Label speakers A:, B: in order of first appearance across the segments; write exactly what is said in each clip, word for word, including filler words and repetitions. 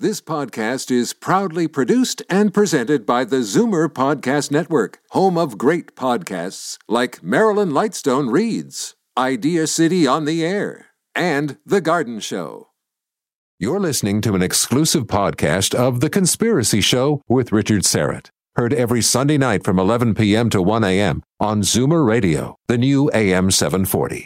A: This podcast is proudly produced and presented by the Zoomer Podcast Network, home of great podcasts like Marilyn Lightstone Reads, Idea City on the Air, and The Garden Show. You're listening to an exclusive podcast of The Conspiracy Show with Richard Syrett. Heard every Sunday night from eleven p.m. to one a.m. on Zoomer Radio, the new A M seven forty.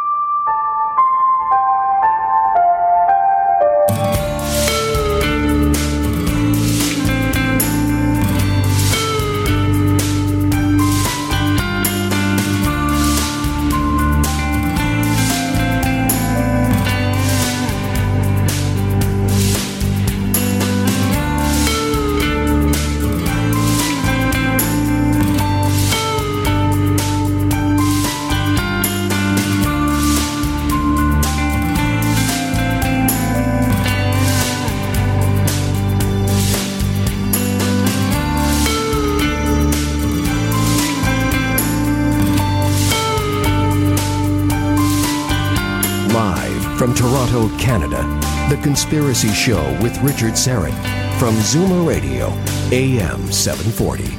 B: From Toronto, Canada, The Conspiracy Show with Richard Syrett from Zoomer Radio, A M seven forty.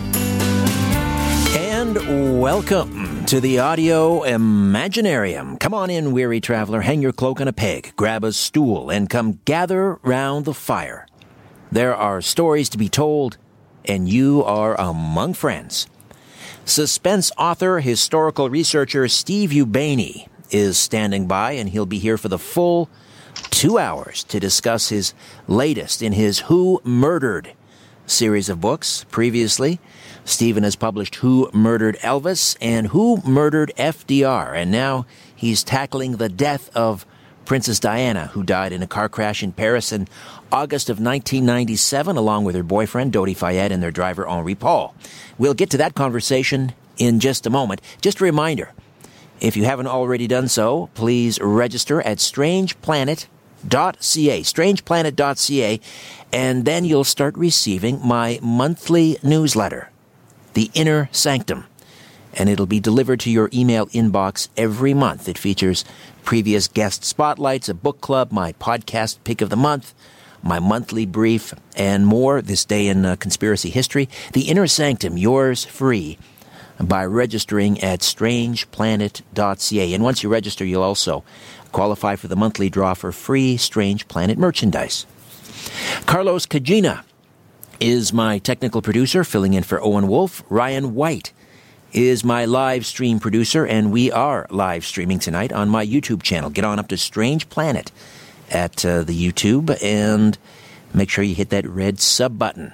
C: And welcome to the Audio Imaginarium. Come on in, weary traveler, hang your cloak on a peg, grab a stool, and come gather round the fire. There are stories to be told, and you are among friends. Suspense author, historical researcher Steve Ubaney is standing by, and he'll be here for the full two hours to discuss his latest in his Who Murdered series of books. Previously, Stephen has published Who Murdered Elvis and Who Murdered F D R, and now he's tackling the death of Princess Diana, who died in a car crash in Paris in August of nineteen ninety-seven, along with her boyfriend, Dodi Fayed, and their driver, Henri Paul. We'll get to that conversation in just a moment. Just a reminder, if you haven't already done so, please register at strange planet dot c a, strange planet dot c a, and then you'll start receiving my monthly newsletter, The Inner Sanctum, and it'll be delivered to your email inbox every month. It features previous guest spotlights, a book club, my podcast pick of the month, my monthly brief, and more this day in uh, conspiracy history. The Inner Sanctum, yours free, by registering at strange planet dot c a. And once you register, you'll also qualify for the monthly draw for free Strange Planet merchandise. Carlos Cagina is my technical producer, filling in for Owen Wolf. Ryan White is my live stream producer, and we are live streaming tonight on my YouTube channel. Get on up to Strange Planet at uh, the YouTube, and make sure you hit that red sub button.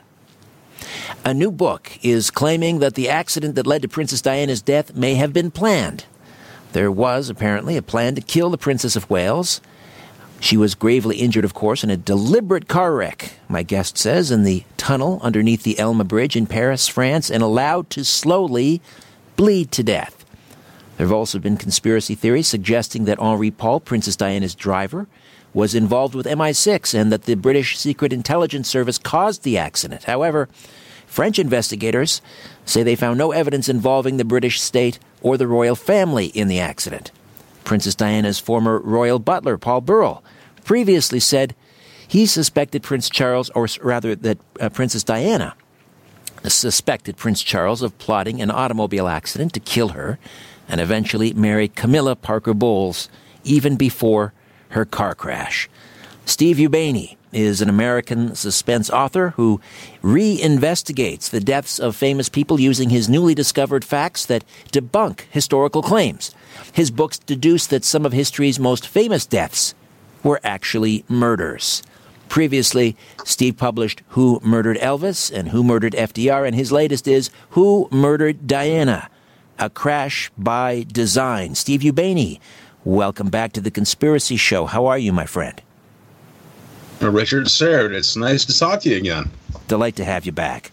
C: A new book is claiming that the accident that led to Princess Diana's death may have been planned. There was, apparently, a plan to kill the Princess of Wales. She was gravely injured, of course, in a deliberate car wreck, my guest says, in the tunnel underneath the Elma Bridge in Paris, France, and allowed to slowly bleed to death. There have also been conspiracy theories suggesting that Henri Paul, Princess Diana's driver, was involved with M I six and that the British Secret Intelligence Service caused the accident. However, French investigators say they found no evidence involving the British state or the royal family in the accident. Princess Diana's former royal butler, Paul Burrell, previously said he suspected Prince Charles, or rather that uh, Princess Diana suspected Prince Charles of plotting an automobile accident to kill her and eventually marry Camilla Parker Bowles even before her car crash. Steve Ubaney is an American suspense author who reinvestigates the deaths of famous people using his newly discovered facts that debunk historical claims. His books deduce that some of history's most famous deaths were actually murders. Previously, Steve published Who Murdered Elvis and Who Murdered F D R, and his latest is Who Murdered Diana? A Crash by Design. Steve Ubaney, welcome back to The Conspiracy Show. How are you, my friend?
D: Richard Syrett, it's nice to talk to you again.
C: Delight to have you back.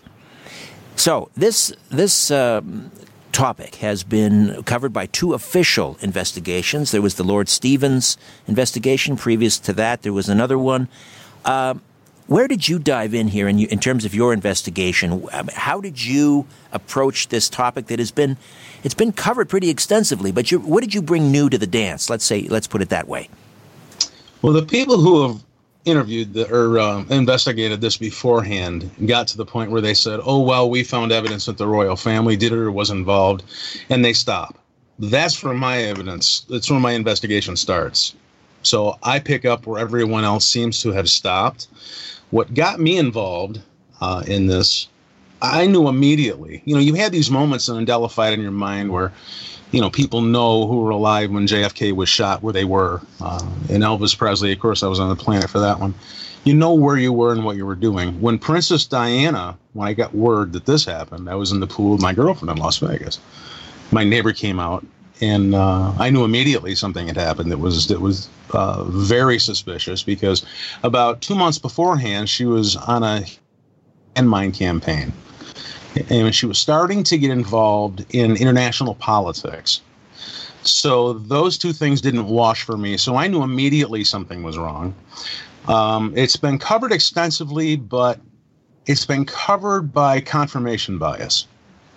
C: So, this this um, topic has been covered by two official investigations. There was the Lord Stevens investigation. Previous to that, there was another one. Uh, where did you dive in here in, in terms of your investigation? How did you approach this topic that has been, it's been covered pretty extensively, but you, what did you bring new to the dance? Let's say, let's put it that way.
D: Well, the people who have interviewed the, or um, investigated this beforehand and got to the point where they said, oh, well, we found evidence that the royal family did it or was involved, and they stop. That's where my evidence, that's where my investigation starts. So I pick up where everyone else seems to have stopped. What got me involved uh, in this, I knew immediately. You know, you had these moments indelified in your mind where, you know, people know who were alive when J F K was shot, where they were. Uh, and Elvis Presley, of course, I was on the planet for that one. You know where you were and what you were doing. When Princess Diana, when I got word that this happened, I was in the pool with my girlfriend in Las Vegas. My neighbor came out, and uh, I knew immediately something had happened that was that was uh, very suspicious, because about two months beforehand, she was on a landmine campaign. And she was starting to get involved in international politics. So those two things didn't wash for me. So I knew immediately something was wrong. Um, it's been covered extensively, but it's been covered by confirmation bias,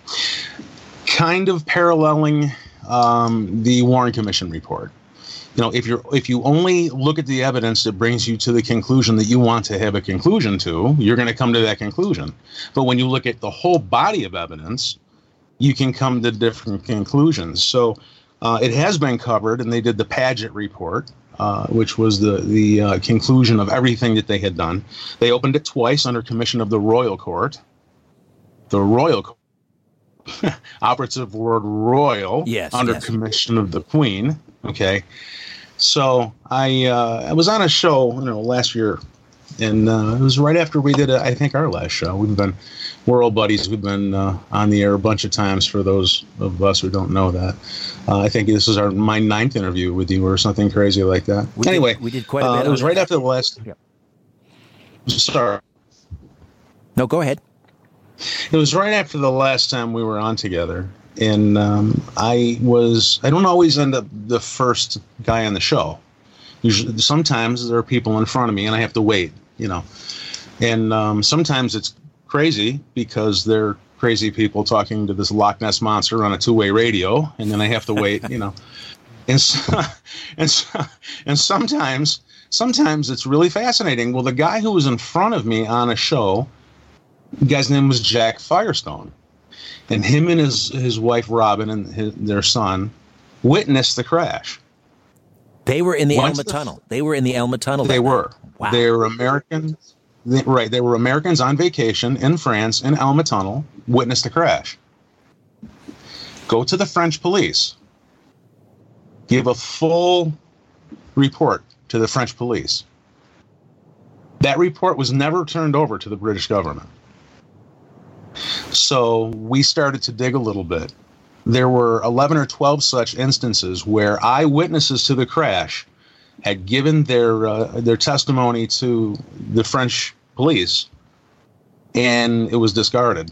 D: kind of paralleling um, the Warren Commission report. You know, if you're if you only look at the evidence that brings you to the conclusion that you want to have a conclusion to, you're going to come to that conclusion. But when you look at the whole body of evidence, you can come to different conclusions. So uh, it has been covered, and they did the Paget report, uh, which was the the uh, conclusion of everything that they had done. They opened it twice under commission of the Royal Court. The Royal Court, operative word royal,
C: yes,
D: under
C: yes.
D: commission of the Queen. Okay. So I uh, I was on a show, you know, last year, and uh, it was right after we did, uh, I think, our last show. We've been, we're old buddies. We've been uh, on the air a bunch of times. For those of us who don't know that, uh, I think this is our my ninth interview with you, or something crazy like that.
C: We
D: anyway,
C: did, we did quite a bit.
D: Uh, it was right
C: that.
D: after the last.
C: Yeah.
D: Sorry.
C: No, go ahead.
D: It was right after the last time we were on together. And um, I was, I don't always end up the first guy on the show. Usually, sometimes there are people in front of me and I have to wait, you know. And um, sometimes it's crazy because they're crazy people talking to this Loch Ness Monster on a two-way radio, and then I have to wait, you know. And so, and so, and sometimes, sometimes it's really fascinating. Well, the guy who was in front of me on a show, the guy's name was Jack Firestone. And him and his, his wife, Robin, and his, their son witnessed the crash.
C: They were in the
D: Once
C: Elma
D: the,
C: Tunnel. They were in the Elma Tunnel.
D: They were.
C: Wow.
D: They were Americans. They, right. They were Americans on vacation in France, in Elma Tunnel, witnessed the crash. Go to the French police. Give a full report to the French police. That report was never turned over to the British government. So we started to dig a little bit. There were eleven or twelve such instances where eyewitnesses to the crash had given their uh, their testimony to the French police, and it was discarded.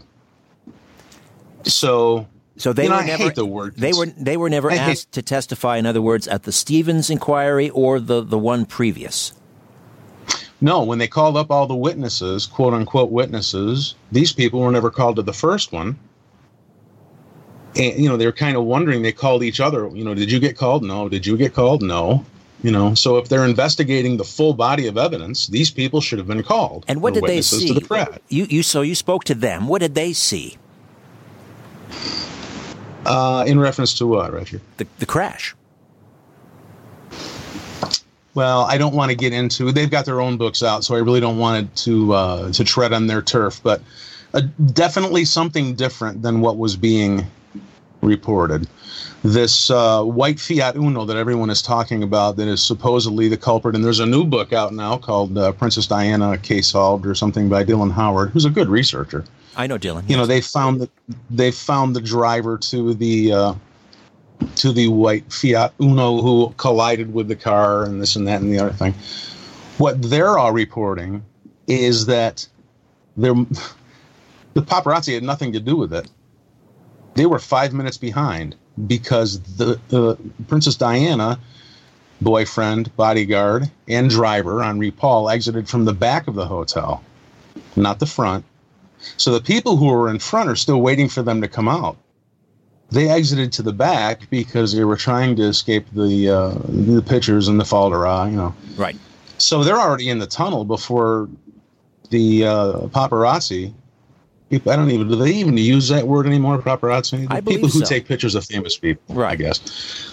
D: So,
C: so they
D: you know,
C: were
D: I
C: never
D: hate the word.
C: they were they were never
D: I
C: asked
D: hate,
C: to testify. In other words, at the Stevens inquiry or the the one previous.
D: No, when they called up all the witnesses, quote unquote witnesses, these people were never called to the first one. And, you know, they were kind of wondering, they called each other, you know, did you get called? No. Did you get called? No. You know, so if they're investigating the full body of evidence, these people should have been called.
C: And what did they see?
D: To the crash.
C: You, you, so you spoke to them. What did they see?
D: Uh, in reference to what, Richard?
C: The, the crash.
D: Well, I don't want to get into. They've got their own books out, so I really don't want to uh, to tread on their turf. But uh, definitely something different than what was being reported. This uh, white Fiat Uno that everyone is talking about, that is supposedly the culprit, and there's a new book out now called uh, Princess Diana Case Solved or something by Dylan Howard, who's a good researcher.
C: I know Dylan.
D: You
C: yes.
D: know, they found the they found the driver to the. Uh, to the white Fiat Uno who collided with the car and this and that and the other thing. What they're all reporting is that they're, the paparazzi had nothing to do with it. They were five minutes behind because the, the Princess Diana, boyfriend, bodyguard, and driver, Henri Paul, exited from the back of the hotel, not the front. So the people who were in front are still waiting for them to come out. They exited to the back because they were trying to escape the uh, the pictures and the falderat, you know.
C: Right.
D: So they're already in the tunnel before the uh, paparazzi. People, I don't even, do they even use that word anymore, paparazzi?
C: I believe
D: people who
C: so.
D: take pictures of famous people,
C: right.
D: I guess.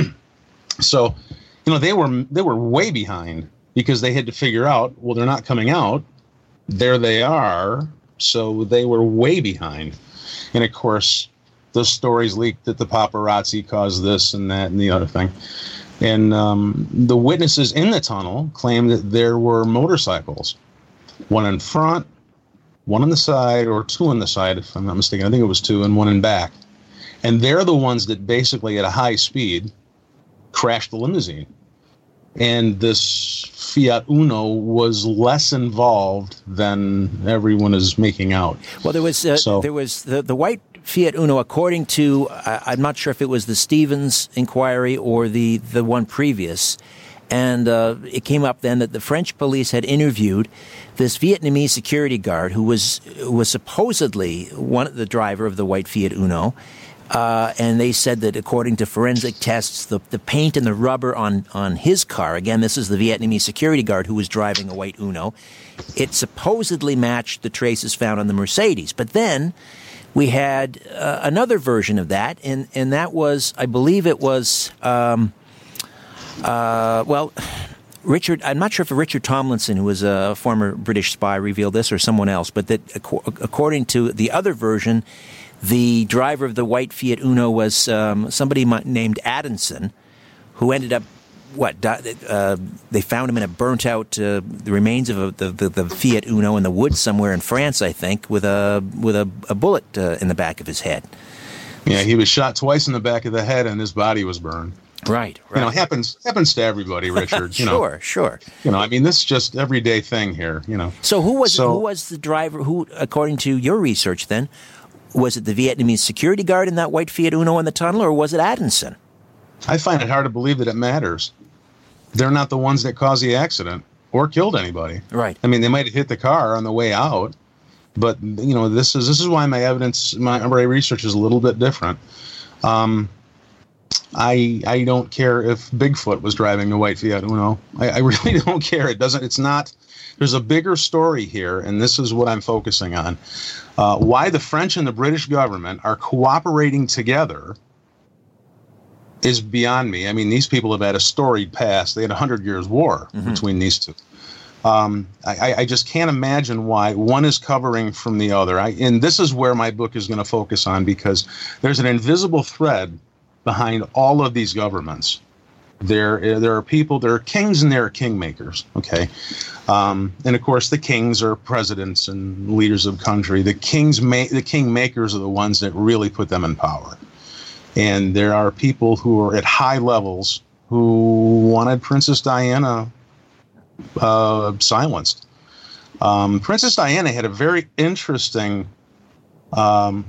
D: So, you know, they were they were way behind because they had to figure out, well, they're not coming out. There they are. So they were way behind. And of course, the stories leaked that the paparazzi caused this and that and the other thing. And um, the witnesses in the tunnel claimed that there were motorcycles, one in front, one on the side, or two on the side, if I'm not mistaken. I think it was two, and one in back. And they're the ones that basically, at a high speed, crashed the limousine. And this Fiat Uno was less involved than everyone is making out.
C: Well, there was uh,
D: so,
C: there was the, the white Fiat Uno, according to, uh, I'm not sure if it was the Stevens inquiry or the, the one previous, and uh, it came up then that the French police had interviewed this Vietnamese security guard who was who was supposedly one the driver of the white Fiat Uno. Uh, and they said that according to forensic tests, the, the paint and the rubber on, on his car, again, this is the Vietnamese security guard who was driving a white Uno, it supposedly matched the traces found on the Mercedes. But then we had uh, another version of that, and, and that was, I believe it was, um, uh, well, Richard, I'm not sure if Richard Tomlinson, who was a former British spy, revealed this or someone else, but that according to the other version, the driver of the white Fiat Uno was um, somebody named Addison, who ended up, what, uh, they found him in a burnt-out, uh, the remains of a, the, the, the Fiat Uno in the woods somewhere in France, I think, with a with a, a bullet uh, in the back of his head.
D: Yeah, he was shot twice in the back of the head, and his body was burned.
C: Right, right.
D: You know, happens happens to everybody, Richard. You
C: sure,
D: know.
C: sure.
D: You know, I mean, this is just everyday thing here, you know.
C: So who was
D: so,
C: who was the driver, who, according to your research then, was it the Vietnamese security guard in that white Fiat Uno in the tunnel, or was it Addison?
D: I find it hard to believe that it matters. They're not the ones that caused the accident or killed anybody.
C: Right.
D: I mean, they might have hit the car on the way out, but you know, this is this is why my evidence, my, my research is a little bit different. Um, I I don't care if Bigfoot was driving the white Fiat Uno. I, I really don't care. It doesn't. It's not. There's a bigger story here, and this is what I'm focusing on. Uh, why the French and the British government are cooperating together is beyond me. I mean, these people have had a storied past. They had a hundred years war mm-hmm. between these two. Um, I, I just can't imagine why one is covering from the other. I, and this is where my book is going to focus on, because there's an invisible thread behind all of these governments. There, there are people, there are kings and there are kingmakers, okay? Um, and, of course, the kings are presidents and leaders of country. The kings, ma- the kingmakers are the ones that really put them in power. And there are people who are at high levels who wanted Princess Diana uh, silenced. Um, Princess Diana had a very interesting, um,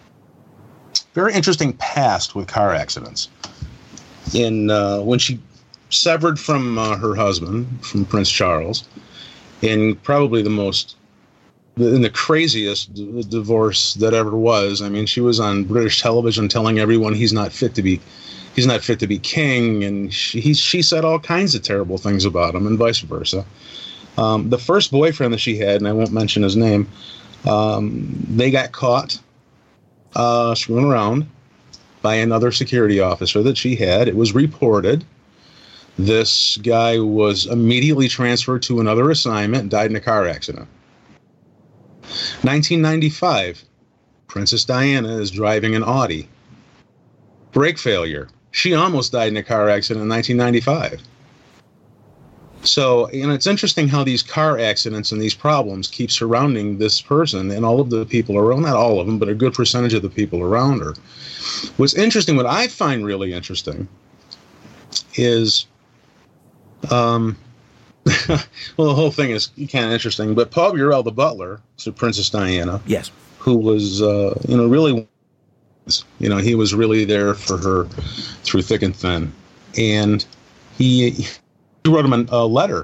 D: very interesting past with car accidents. In uh, when she severed from uh, her husband, from Prince Charles, in probably the most, in the craziest d- divorce that ever was. I mean, she was on British television telling everyone he's not fit to be, he's not fit to be king, and she he, she said all kinds of terrible things about him, and vice versa. Um, the first boyfriend that she had, and I won't mention his name, um, they got caught uh, screwing around by another security officer that she had. It was reported. This guy was immediately transferred to another assignment and died in a car accident. nineteen ninety-five, Princess Diana is driving an Audi. Brake failure. She almost died in a car accident in nineteen ninety-five. So, you know, it's interesting how these car accidents and these problems keep surrounding this person and all of the people around, not all of them, but a good percentage of the people around her. What's interesting, what I find really interesting is, um, well, the whole thing is kind of interesting, but Paul Burrell, the butler to Princess Diana,
C: yes,
D: who was, uh, you know, really, you know, he was really there for her through thick and thin. And he... He wrote him a letter.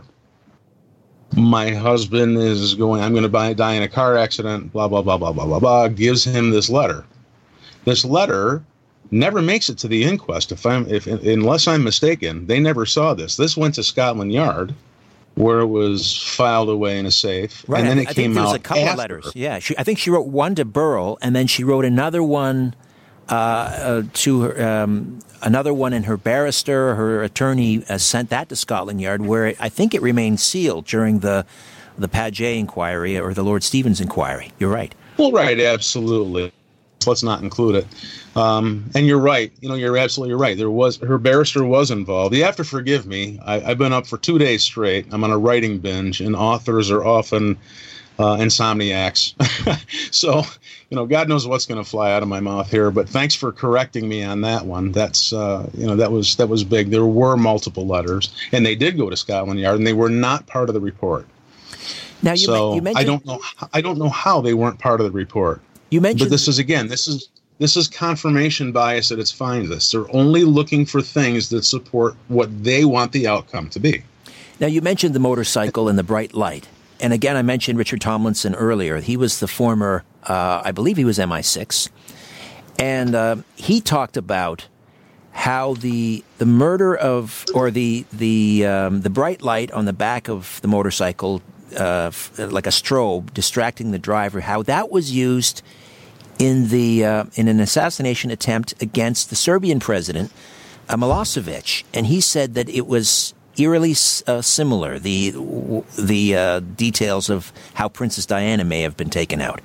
D: My husband is going, I'm going to buy, die in a car accident, blah, blah, blah, blah, blah, blah, blah, gives him this letter. This letter never makes it to the inquest. If I'm, if unless I'm mistaken, they never saw this. This went to Scotland Yard, where it was filed away in a safe,
C: right.
D: and then it
C: I
D: came
C: think there was
D: out
C: a couple
D: after.
C: of letters. Yeah, she, I think she wrote one to Burrell, and then she wrote another one uh, uh, to her, um, another one, and her barrister, her attorney, uh, sent that to Scotland Yard, where it, I think it remained sealed during the the Paget inquiry or the Lord Stevens inquiry. You're right.
D: Well, right, absolutely. Let's not include it. Um, and you're right. You know, you're absolutely right. There was her barrister was involved. You have to forgive me. I, I've been up for two days straight. I'm on a writing binge, and authors are often uh, insomniacs. So, you know, God knows what's going to fly out of my mouth here. But thanks for correcting me on that one. That's uh, you know, that was that was big. There were multiple letters, and they did go to Scotland Yard, and they were not part of the report.
C: Now you,
D: so
C: ma- you mentioned
D: I don't know. I don't know how they weren't part of the report.
C: You mentioned,
D: but this is again, this is this is confirmation bias at its finest. They're only looking for things that support what they want the outcome to be.
C: Now you mentioned the motorcycle and the bright light, and again I mentioned Richard Tomlinson earlier. He was the former, uh, I believe he was M I six, and uh, he talked about how the the murder of or the the um, the bright light on the back of the motorcycle, uh, like a strobe, distracting the driver, how that was used in the uh, in an assassination attempt against the Serbian president, uh, Milosevic, and he said that it was eerily uh, similar. The the uh, details of how Princess Diana may have been taken out.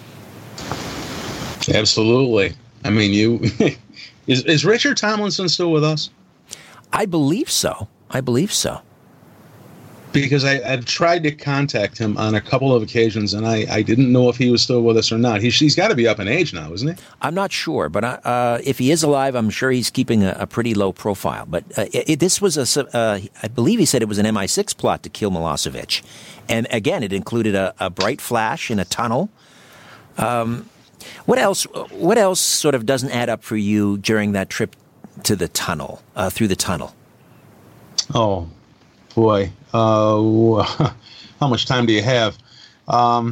D: Absolutely. I mean, you is is Richard Tomlinson still with us?
C: I believe so. I believe so.
D: Because I, I've tried to contact him on a couple of occasions, and I, I didn't know if he was still with us or not. He, he's got to be up in age now, isn't he?
C: I'm not sure, but uh, if he is alive, I'm sure he's keeping a, a pretty low profile. But uh, it, this was a, uh, I believe he said it was an M I six plot to kill Milosevic. And again, it included a, a bright flash in a tunnel. Um, what else, what else sort of doesn't add up for you during that trip to the tunnel, uh, through the tunnel?
D: Oh, boy. Uh, how much time do you have? Um,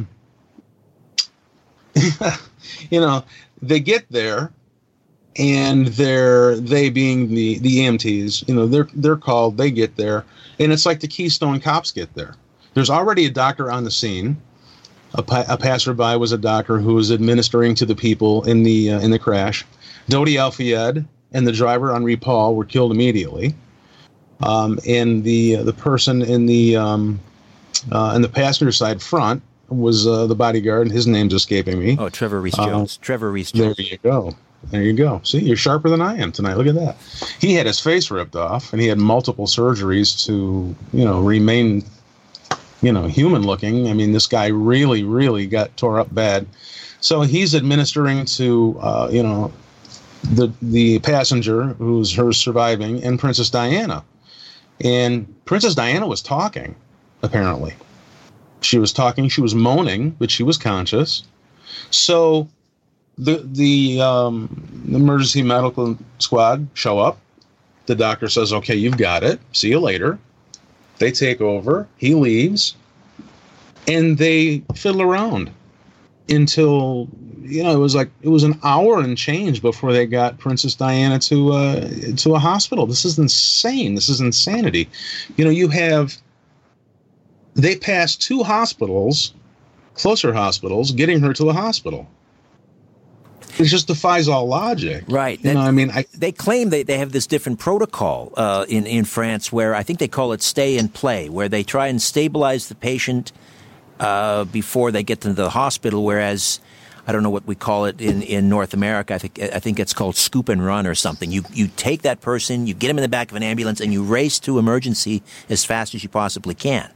D: you know, they get there, and they're they being the the E M Ts. You know, they're they're called. They get there, and it's like the Keystone Cops get there. There's already a doctor on the scene. A, pa- a passerby was a doctor who was administering to the people in the uh, in the crash. Dodi Al-Fayed and the driver Henri Paul were killed immediately. Um, and the uh, the person in the um, uh, in the passenger side front was uh, the bodyguard, and his name's escaping me.
C: Oh, Trevor Reese Jones. Uh, Trevor Reese
D: Jones.
C: Jones.
D: There you go. There you go. See, you're sharper than I am tonight. Look at that. He had his face ripped off, and he had multiple surgeries to, you know, remain, you know, human looking. I mean, this guy really, really got tore up bad. So he's administering to, uh, you know, the the passenger who's her surviving, and Princess Diana. And Princess Diana was talking, apparently. She was talking, she was moaning, but she was conscious. So the the, um, the emergency medical squad show up. The doctor says, okay, you've got it. See you later. They take over. He leaves. And they fiddle around until, you know, it was like, it was an hour and change before they got Princess Diana to uh, to a hospital. This is insane. This is insanity. You know, you have, they passed two hospitals, closer hospitals, getting her to a hospital. It just defies all logic.
C: Right.
D: You
C: that,
D: know, I mean, I,
C: they claim they, they have this different protocol uh, in, in France where I think they call it stay and play, where they try and stabilize the patient uh, before they get to the hospital, whereas I don't know what we call it in, in North America. I think I think it's called scoop and run or something. You you take that person, you get him in the back of an ambulance, and you race to emergency as fast as you possibly can.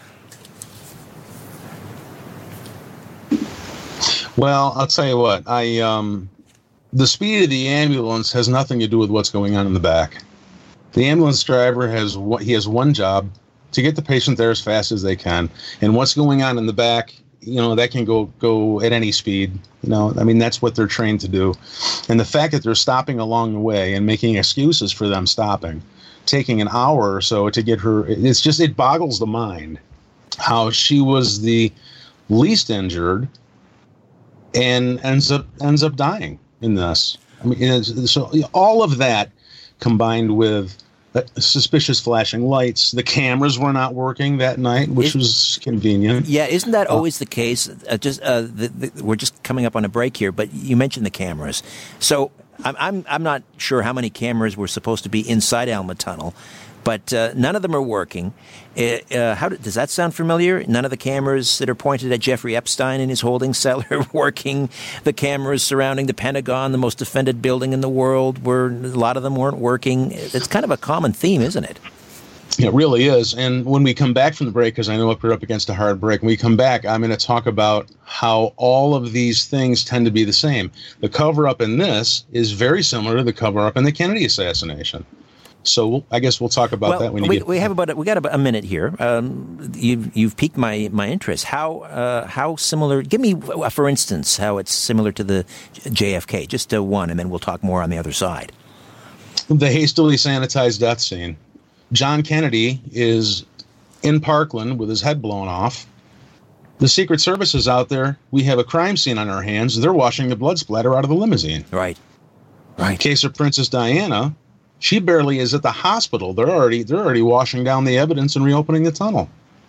D: Well, I'll tell you what. I um, the speed of the ambulance has nothing to do with what's going on in the back. The ambulance driver has what he has one job: to get the patient there as fast as they can. And what's going on in the back, you know, that can go go at any speed. You know, I mean, that's what they're trained to do. And the fact that they're stopping along the way and making excuses for them stopping, taking an hour or so to get her, it's just, it boggles the mind how she was the least injured and ends up ends up dying in this. I mean, it's, so all of that combined with uh, suspicious flashing lights. The cameras were not working that night, which Is, was convenient.
C: Yeah, isn't that always the case? Uh, just uh, the, the, we're just coming up on a break here, but you mentioned the cameras. So I'm I'm, I'm not sure how many cameras were supposed to be inside Alma Tunnel, but uh, none of them are working. Uh, uh, how do, does that sound familiar? None of the cameras that are pointed at Jeffrey Epstein in his holding cell are working. The cameras surrounding the Pentagon, the most defended building in the world, were a lot of them weren't working. It's kind of a common theme, isn't it?
D: It really is. And when we come back from the break, because I know we're up against a hard break, when we come back, I'm going to talk about how all of these things tend to be the same. The cover-up in this is very similar to the cover-up in the Kennedy assassination. So we'll, I guess we'll talk about
C: well,
D: that when you
C: we,
D: get.
C: We have about a, we got about a minute here. Um, you've you've piqued my, my interest. How uh, how similar? Give me, uh, for instance, how it's similar to the J F K. Just uh, one, and then we'll talk more on the other side.
D: The hastily sanitized death scene. John Kennedy is in Parkland with his head blown off. The Secret Service is out there. We have a crime scene on our hands. They're washing the blood splatter out of the limousine.
C: Right. Right.
D: In case of Princess Diana. She barely is at the hospital. They're already they're already washing down the evidence and reopening the tunnel.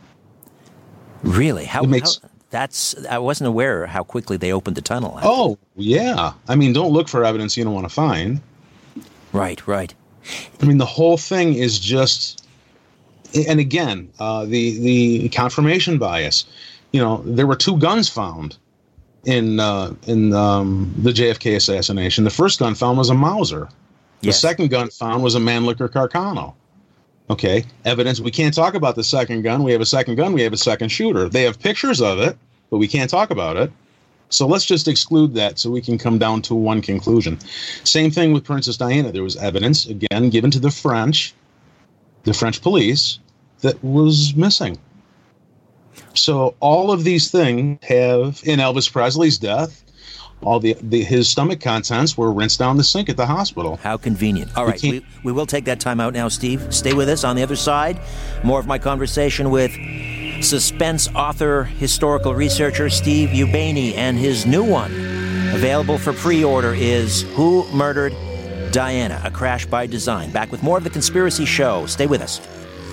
C: Really? How,
D: makes,
C: how that's I wasn't aware how quickly they opened the tunnel.
D: Oh, yeah. I mean, don't look for evidence you don't want to find.
C: Right, right.
D: I mean, the whole thing is just, and again, uh, the the confirmation bias. You know, there were two guns found in uh, in um, the J F K assassination. The first gun found was a Mauser. The
C: yes.
D: second gun found was a Mannlicher Carcano. Okay, evidence. We can't talk about the second gun. We have a second gun. We have a second shooter. They have pictures of it, but we can't talk about it. So let's just exclude that so we can come down to one conclusion. Same thing with Princess Diana. There was evidence, again, given to the French, the French police, that was missing. So all of these things have, in Elvis Presley's death, all the, the his stomach contents were rinsed down the sink at the hospital.
C: How convenient. All right, we, we, we will take that time out now, Steve. Stay with us. On the other side, more of my conversation with suspense author, historical researcher Steve Ubaney, and his new one, available for pre-order, is Who Murdered Diana? A Crash by Design. Back with more of The Conspiracy Show. Stay with us.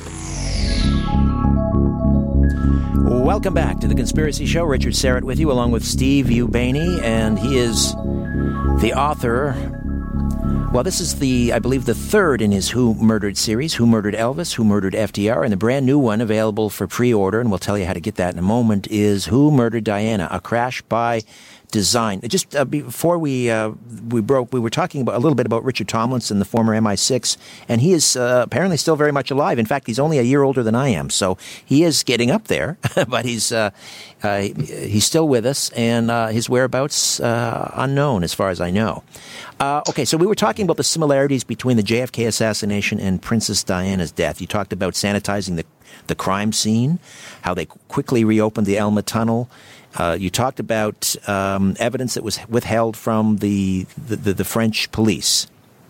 C: Welcome back to The Conspiracy Show. Richard Syrett with you, along with Steve Ubaney, and he is the author. Well, this is the, I believe, the third in his Who Murdered series, Who Murdered Elvis, Who Murdered F D R, and the brand new one available for pre-order, and we'll tell you how to get that in a moment, is Who Murdered Diana? A Crash by Design. Just uh, before we uh, we broke, we were talking about a little bit about Richard Tomlinson, the former M I six, and he is uh, apparently still very much alive. In fact, he's only a year older than I am, so he is getting up there. But he's uh, uh, he's still with us, and uh, his whereabouts uh, unknown, as far as I know. Uh, okay, so we were talking about the similarities between the J F K assassination and Princess Diana's death. You talked about sanitizing the the crime scene, how they quickly reopened the Alma Tunnel. Uh, you talked about um, evidence that was withheld from the the, the, the French police.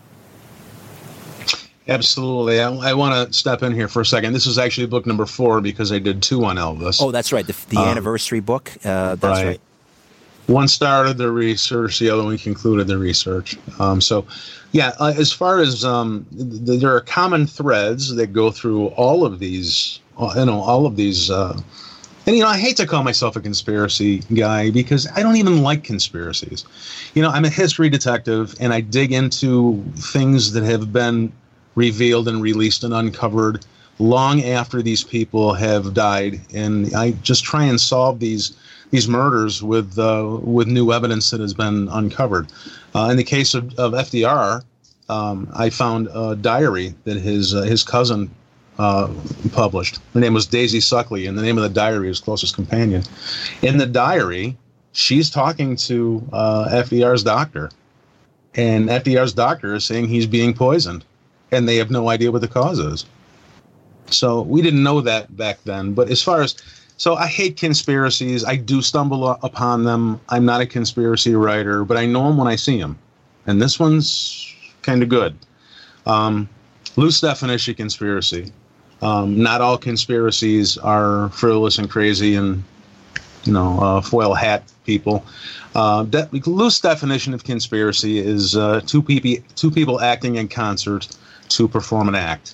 D: Absolutely. I, I want to step in here for a second. This is actually book number four because I did two on Elvis.
C: Oh, that's right. The, the um, anniversary book. Uh, that's right. right.
D: One started the research, the other one concluded the research. Um, so, yeah, uh, as far as um, th- there are common threads that go through all of these, uh, you know, all of these. Uh, and, you know, I hate to call myself a conspiracy guy because I don't even like conspiracies. You know, I'm a history detective and I dig into things that have been revealed and released and uncovered long after these people have died. And I just try and solve these these murders with uh, with new evidence that has been uncovered. Uh, in the case of, of F D R, um, I found a diary that his uh, his cousin uh, published. Her name was Daisy Suckley, and the name of the diary is Closest Companion. In the diary, she's talking to uh, F D R's doctor, and F D R's doctor is saying he's being poisoned, and they have no idea what the cause is. So we didn't know that back then. But as far as So I hate conspiracies. I do stumble upon them. I'm not a conspiracy writer, but I know them when I see them. And this one's kind of good. Um, loose definition conspiracy. Um, not all conspiracies are frivolous and crazy and, you know, uh, foil hat people. Uh, de- loose definition of conspiracy is uh, two people two people acting in concert to perform an act.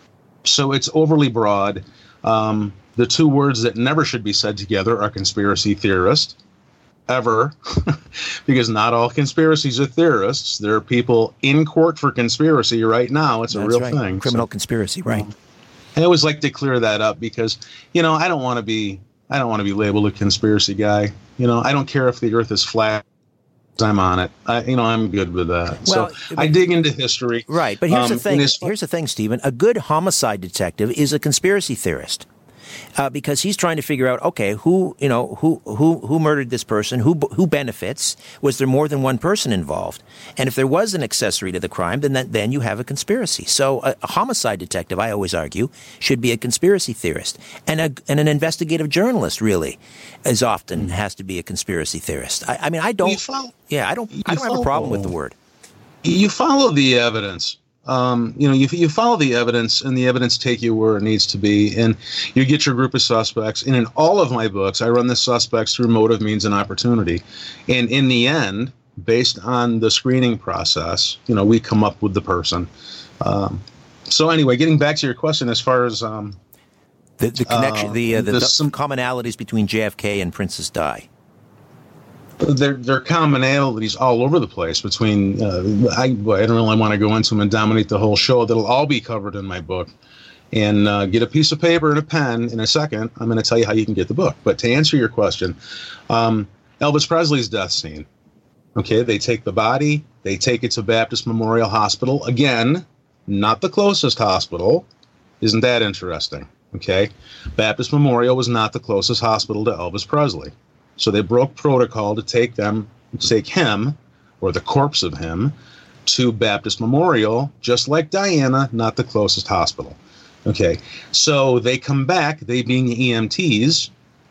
D: So it's overly broad. Um, the two words that never should be said together are conspiracy theorist, ever, because not all conspiracies are theorists. There are people in court for conspiracy right now. It's a
C: That's
D: real
C: right.
D: thing.
C: Criminal
D: So,
C: conspiracy, right.
D: I always like to clear that up because, you know, I don't want to be, I don't want to be labeled a conspiracy guy. You know, I don't care if the earth is flat. I'm on it. I, you know, I'm good with that.
C: Well,
D: so I dig into history.
C: Right. But here's
D: um,
C: the thing.
D: this-
C: Here's the thing, Stephen. A good homicide detective is a conspiracy theorist. Uh, because he's trying to figure out, okay, who you know who who who murdered this person, who who benefits? Was there more than one person involved? And if there was an accessory to the crime, then that, then you have a conspiracy. So a, a homicide detective, I always argue, should be a conspiracy theorist, and a and an investigative journalist really, as often has to be a conspiracy theorist. I, I mean, I don't.
D: You follow,
C: yeah, I don't.
D: you
C: I don't have a problem with the word.
D: You follow the evidence. Um, you know, you, you follow the evidence, and the evidence take you where it needs to be, and you get your group of suspects. And in all of my books, I run the suspects through motive, means, and opportunity. And in the end, based on the screening process, you know, we come up with the person. Um, so anyway, getting back to your question, as far as um,
C: the, the connection,
D: uh,
C: the, uh, the,
D: the
C: the
D: sim-
C: commonalities between J F K and Princess Di.
D: There, there are commonalities all over the place between, uh, I, I don't really want to go into them and dominate the whole show. That'll all be covered in my book. And uh, get a piece of paper and a pen in a second. I'm going to tell you how you can get the book. But to answer your question, um, Elvis Presley's death scene. Okay, they take the body, they take it to Baptist Memorial Hospital. Again, not the closest hospital. Isn't that interesting? Okay, Baptist Memorial was not the closest hospital to Elvis Presley. So they broke protocol to take them, to take him, or the corpse of him, to Baptist Memorial, just like Diana, not the closest hospital. Okay, so they come back, they being E M Ts.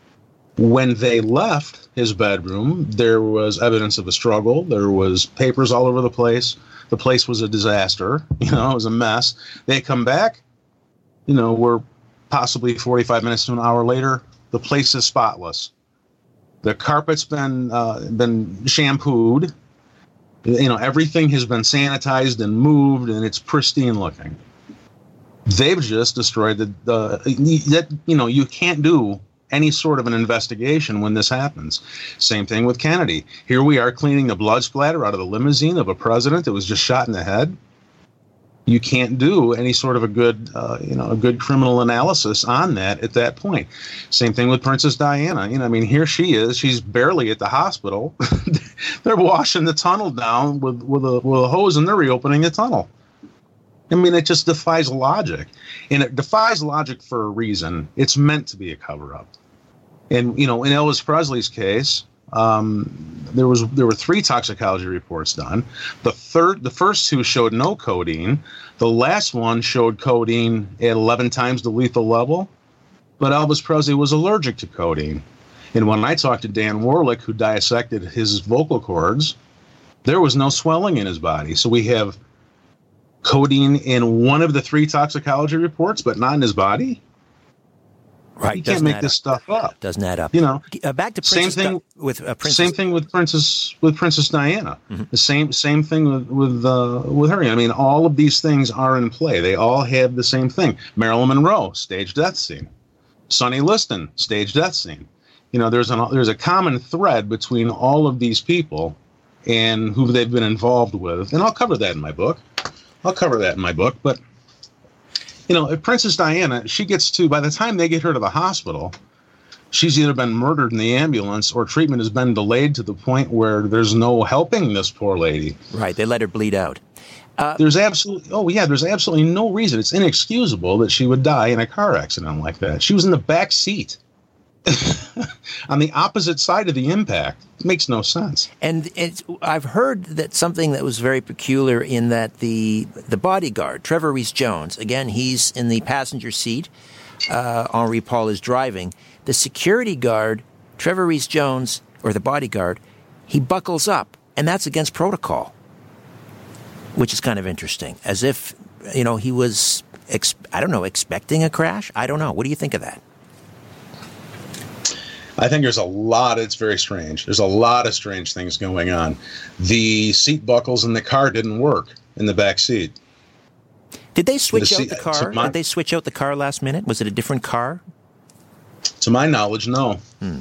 D: When they left his bedroom, there was evidence of a struggle. There was papers all over the place. The place was a disaster. You know, it was a mess. They come back, you know, we're possibly forty-five minutes to an hour later. The place is spotless. The carpet's been uh, been shampooed. You know, everything has been sanitized and moved, and it's pristine looking. They've just destroyed the, the that you know you can't do any sort of an investigation when this happens. Same thing with Kennedy. Here we are cleaning the blood splatter out of the limousine of a president that was just shot in the head. You can't do any sort of a good, uh, you know, a good criminal analysis on that at that point. Same thing with Princess Diana. You know, I mean, here she is. She's barely at the hospital. They're washing the tunnel down with with a with a hose, and they're reopening the tunnel. I mean, it just defies logic, and it defies logic for a reason. It's meant to be a cover-up. And you know, in Elvis Presley's case, Um, there was there were three toxicology reports done. The third, the first two showed no codeine. The last one showed codeine at eleven times the lethal level. But Elvis Presley was allergic to codeine. And when I talked to Dan Warlick, who dissected his vocal cords, there was no swelling in his body. So we have codeine in one of the three toxicology reports, but not in his body.
C: Right,
D: you can't make this stuff up.
C: Doesn't add up.
D: You know,
C: uh, back to Princess
D: same thing
C: Di- with uh, Princess.
D: Same thing with Princess with Princess Diana.
C: Mm-hmm.
D: The same same thing with with uh, with her. I mean, all of these things are in play. They all have the same thing. Marilyn Monroe, staged death scene. Sonny Liston, staged death scene. You know, there's an there's a common thread between all of these people and who they've been involved with, and I'll cover that in my book. I'll cover that in my book, but. You know, if Princess Diana, she gets to, by the time they get her to the hospital, she's either been murdered in the ambulance or treatment has been delayed to the point where there's no helping this poor lady.
C: Right, they let her bleed out. Uh,
D: there's absolutely, oh yeah, there's absolutely no reason. It's inexcusable that she would die in a car accident like that. She was in the back seat. On the opposite side of the impact. It makes no sense.
C: And it's, I've heard that something that was very peculiar in that the the bodyguard, Trevor Rees-Jones, again, he's in the passenger seat. Uh, Henri Paul is driving. The security guard, Trevor Rees-Jones, or the bodyguard, he buckles up, and that's against protocol, which is kind of interesting. As if, you know, he was, ex- I don't know, expecting a crash? I don't know. What do you think of that?
D: I think there's a lot, it's very strange. There's a lot of strange things going on. The seat buckles in the car didn't work in the back seat.
C: Did they switch
D: The-
C: out the car?
D: my-
C: Did they switch out the car last minute? Was it a different car?
D: To my knowledge, no.
C: Hmm.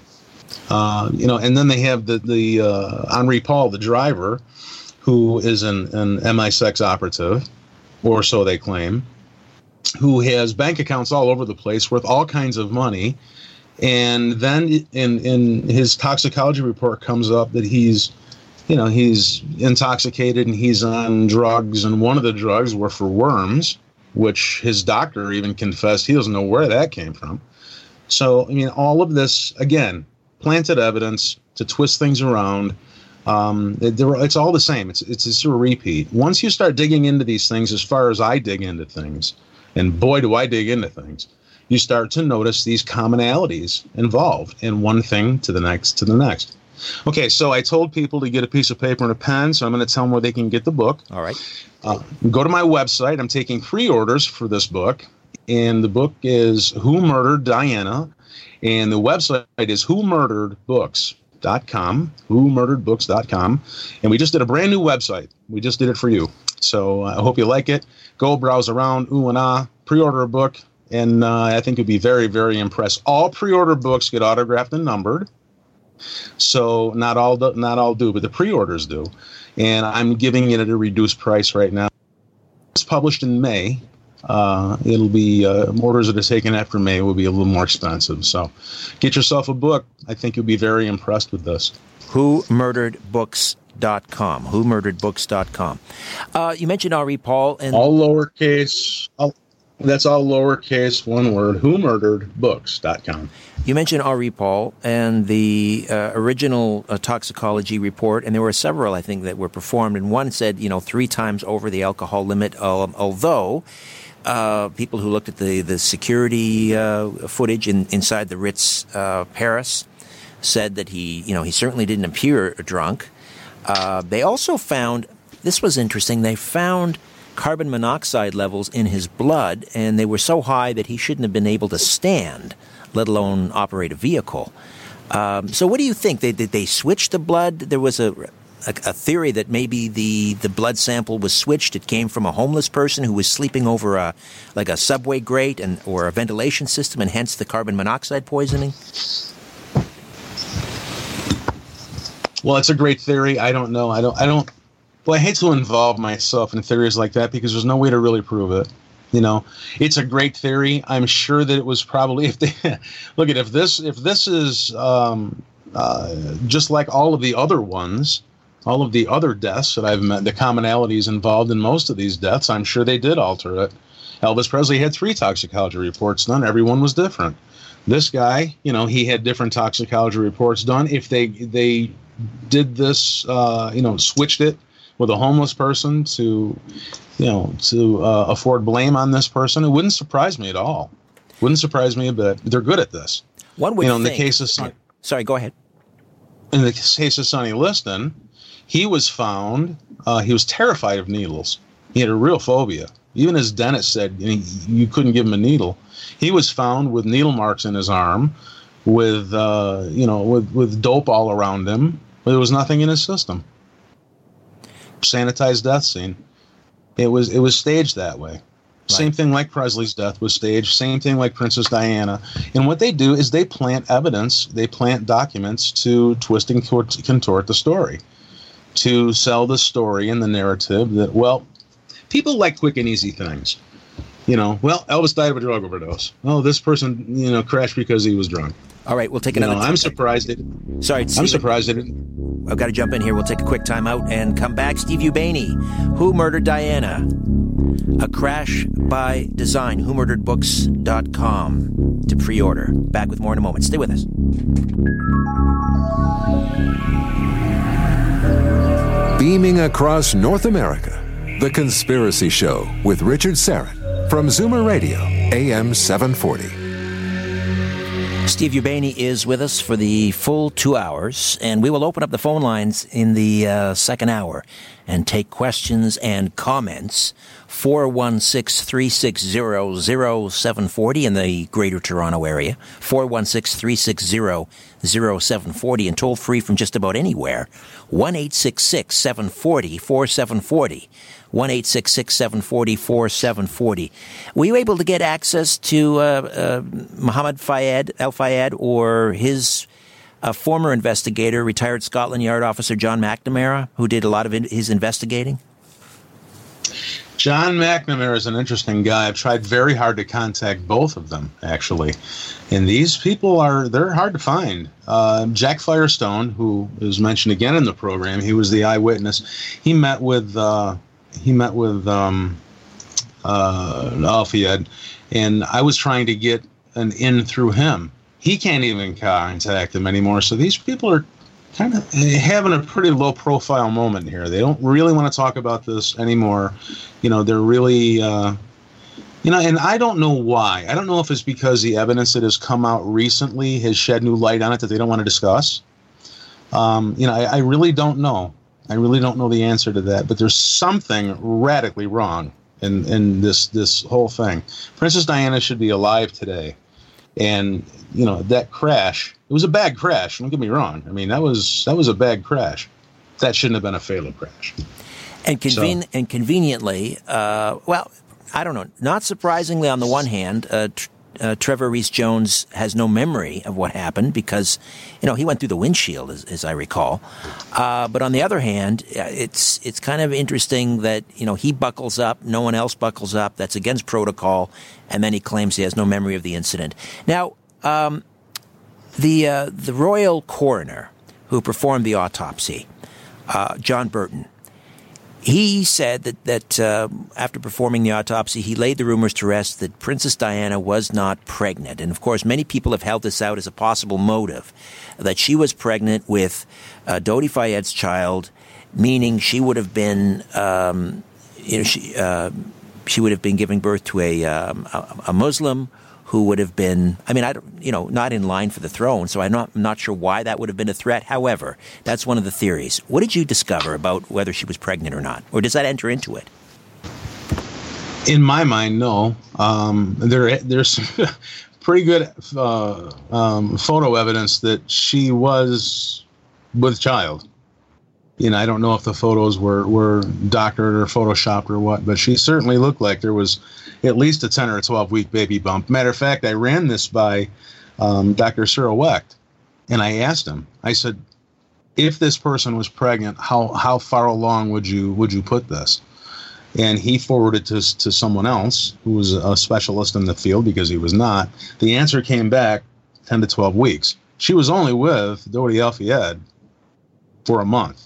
D: Uh, you know, and then they have the the uh, Henri Paul, the driver, who is an, an M I six operative, or so they claim, who has bank accounts all over the place worth all kinds of money. And then in in his toxicology report comes up that he's, you know, he's intoxicated and he's on drugs, and one of the drugs were for worms, which his doctor even confessed he doesn't know where that came from. So, I mean, all of this, again, planted evidence to twist things around. Um, it, it's all the same. It's, it's it's a repeat. Once you start digging into these things, as far as I dig into things, and boy, do I dig into things, you start to notice these commonalities involved in one thing to the next to the next. Okay, so I told people to get a piece of paper and a pen, so I'm going to tell them where they can get the book.
C: All right.
D: Uh, go to my website. I'm taking pre-orders for this book, and the book is Who Murdered Diana, and the website is who murdered books dot com, who murdered books dot com, and we just did a brand new website. We just did it for you. So I hope you like it. Go browse around, ooh and ah, pre-order a book, and uh, I think you'll be very, very impressed. All pre-order books get autographed and numbered. So not all do, not all do, but the pre-orders do. And I'm giving it at a reduced price right now. It's published in May. Uh, it'll be uh, orders that are taken after May will be a little more expensive. So get yourself a book. I think you'll be very impressed with this.
C: who murdered books dot com. who murdered books dot com. Uh, you mentioned Henri Paul. And
D: all lowercase. All, that's all lowercase, one word, who murdered books dot com.
C: You mentioned Henri Paul and the uh, original uh, toxicology report, and there were several, I think, that were performed, and one said, you know, three times over the alcohol limit, um, although uh, people who looked at the, the security uh, footage in, inside the Ritz uh, Paris said that he, you know, he certainly didn't appear drunk. Uh, they also found, this was interesting, they found carbon monoxide levels in his blood, and they were so high that he shouldn't have been able to stand, let alone operate a vehicle. Um, so what do you think? They, did they switch the blood? There was a, a, a theory that maybe the, the blood sample was switched. It came from a homeless person who was sleeping over a like a subway grate and or a ventilation system, and hence the carbon monoxide poisoning.
D: Well, it's a great theory. I don't know. I don't. I don't. Well, I hate to involve myself in theories like that because there's no way to really prove it. You know, it's a great theory. I'm sure that it was probably if they look at if this if this is um, uh, just like all of the other ones, all of the other deaths that I've met, the commonalities involved in most of these deaths, I'm sure they did alter it. Elvis Presley had three toxicology reports done. Everyone was different. This guy, you know, he had different toxicology reports done. If they they did this, uh, you know, switched it with a homeless person to, you know, to uh, afford blame on this person, it wouldn't surprise me at all. Wouldn't surprise me a bit. They're good at this.
C: One would
D: you know, in
C: think,
D: the case of Son-
C: sorry, go ahead.
D: In the case of Sonny Liston, he was found. Uh, he was terrified of needles. He had a real phobia. Even his dentist said you, know, you couldn't give him a needle. He was found with needle marks in his arm, with uh, you know, with with dope all around him. But there was nothing in his system. Sanitized death scene. It was it was staged that way. Right. Same thing like Presley's death was staged. Same thing like Princess Diana. And what they do is they plant evidence, they plant documents to twist and contort the story, to sell the story and the narrative that, well, people like quick and easy things. You know, well, Elvis died of a drug overdose. Oh, this person, you know, crashed because he was drunk.
C: All right, we'll take another.
D: You know, I'm surprised it.
C: Sorry,
D: I'm surprised it didn't.
C: I've got to jump in here. We'll take a quick time out and come back. Steve Ubaney, Who Murdered Diana? A Crash by Design. who murdered books dot com to pre-order. Back with more in a moment. Stay with us.
A: Beaming across North America, The Conspiracy Show with Richard Syrett from Zoomer Radio, A M seven forty.
C: Steve Ubaney is with us for the full two hours, and we will open up the phone lines in the uh, second hour and take questions and comments. four one six, three six zero, zero seven four zero in the Greater Toronto Area, four one six, three six zero, zero seven four zero, and toll free from just about anywhere, one eight six six, seven four zero, four seven four zero, one eight six six, seven four zero, four seven four zero. Were you able to get access to uh, uh, Mohammed Fayed, El Fayed, or his uh, former investigator, retired Scotland Yard officer John McNamara, who did a lot of in- his investigating?
D: John McNamara is an interesting guy. I've tried very hard to contact both of them, actually. And these people are, they're hard to find. Uh, Jack Firestone, who is mentioned again in the program, he was the eyewitness. He met with, uh, he met with um, uh, El Fayed, and I was trying to get an in through him. He can't even contact them anymore. So these people are kind of having a pretty low profile moment here. They don't really want to talk about this anymore. You know, they're really, uh, you know, and I don't know why. I don't know if it's because the evidence that has come out recently has shed new light on it that they don't want to discuss. Um, you know, I, I really don't know. I really don't know the answer to that. But there's something radically wrong in, in this, this whole thing. Princess Diana should be alive today. And, you know, that crash, it was a bad crash. Don't get me wrong. I mean, that was that was a bad crash. That shouldn't have been a fatal crash.
C: And, conven- so. and conveniently, uh, well, I don't know, not surprisingly on the one hand, uh, tr- uh, Trevor Rees-Jones has no memory of what happened because, you know, he went through the windshield, as, as I recall. Uh, but on the other hand, it's it's kind of interesting that, you know, he buckles up, no one else buckles up. That's against protocol. And then he claims he has no memory of the incident. Now, um, the uh, the royal coroner who performed the autopsy, uh, John Burton, he said that, that uh, after performing the autopsy, he laid the rumors to rest that Princess Diana was not pregnant. And, of course, many people have held this out as a possible motive, that she was pregnant with uh, Dodi Fayed's child, meaning she would have been, um, you know, she uh, she would have been giving birth to a, um, a, a Muslim who would have been, I mean, I don't, you know, not in line for the throne, so I'm not, I'm not sure why that would have been a threat. However, that's one of the theories. What did you discover about whether she was pregnant or not? Or does that enter into it?
D: In my mind, no. Um, there, there's pretty good uh, um, photo evidence that she was with child. You know, I don't know if the photos were, were doctored or photoshopped or what, but she certainly looked like there was at least a ten or twelve week baby bump. Matter of fact, I ran this by um, Doctor Cyril Wecht, and I asked him, I said, if this person was pregnant, how, how far along would you would you put this? And he forwarded to, to someone else who was a specialist in the field because he was not. The answer came back ten to twelve weeks. She was only with Dodi El Fayed for a month.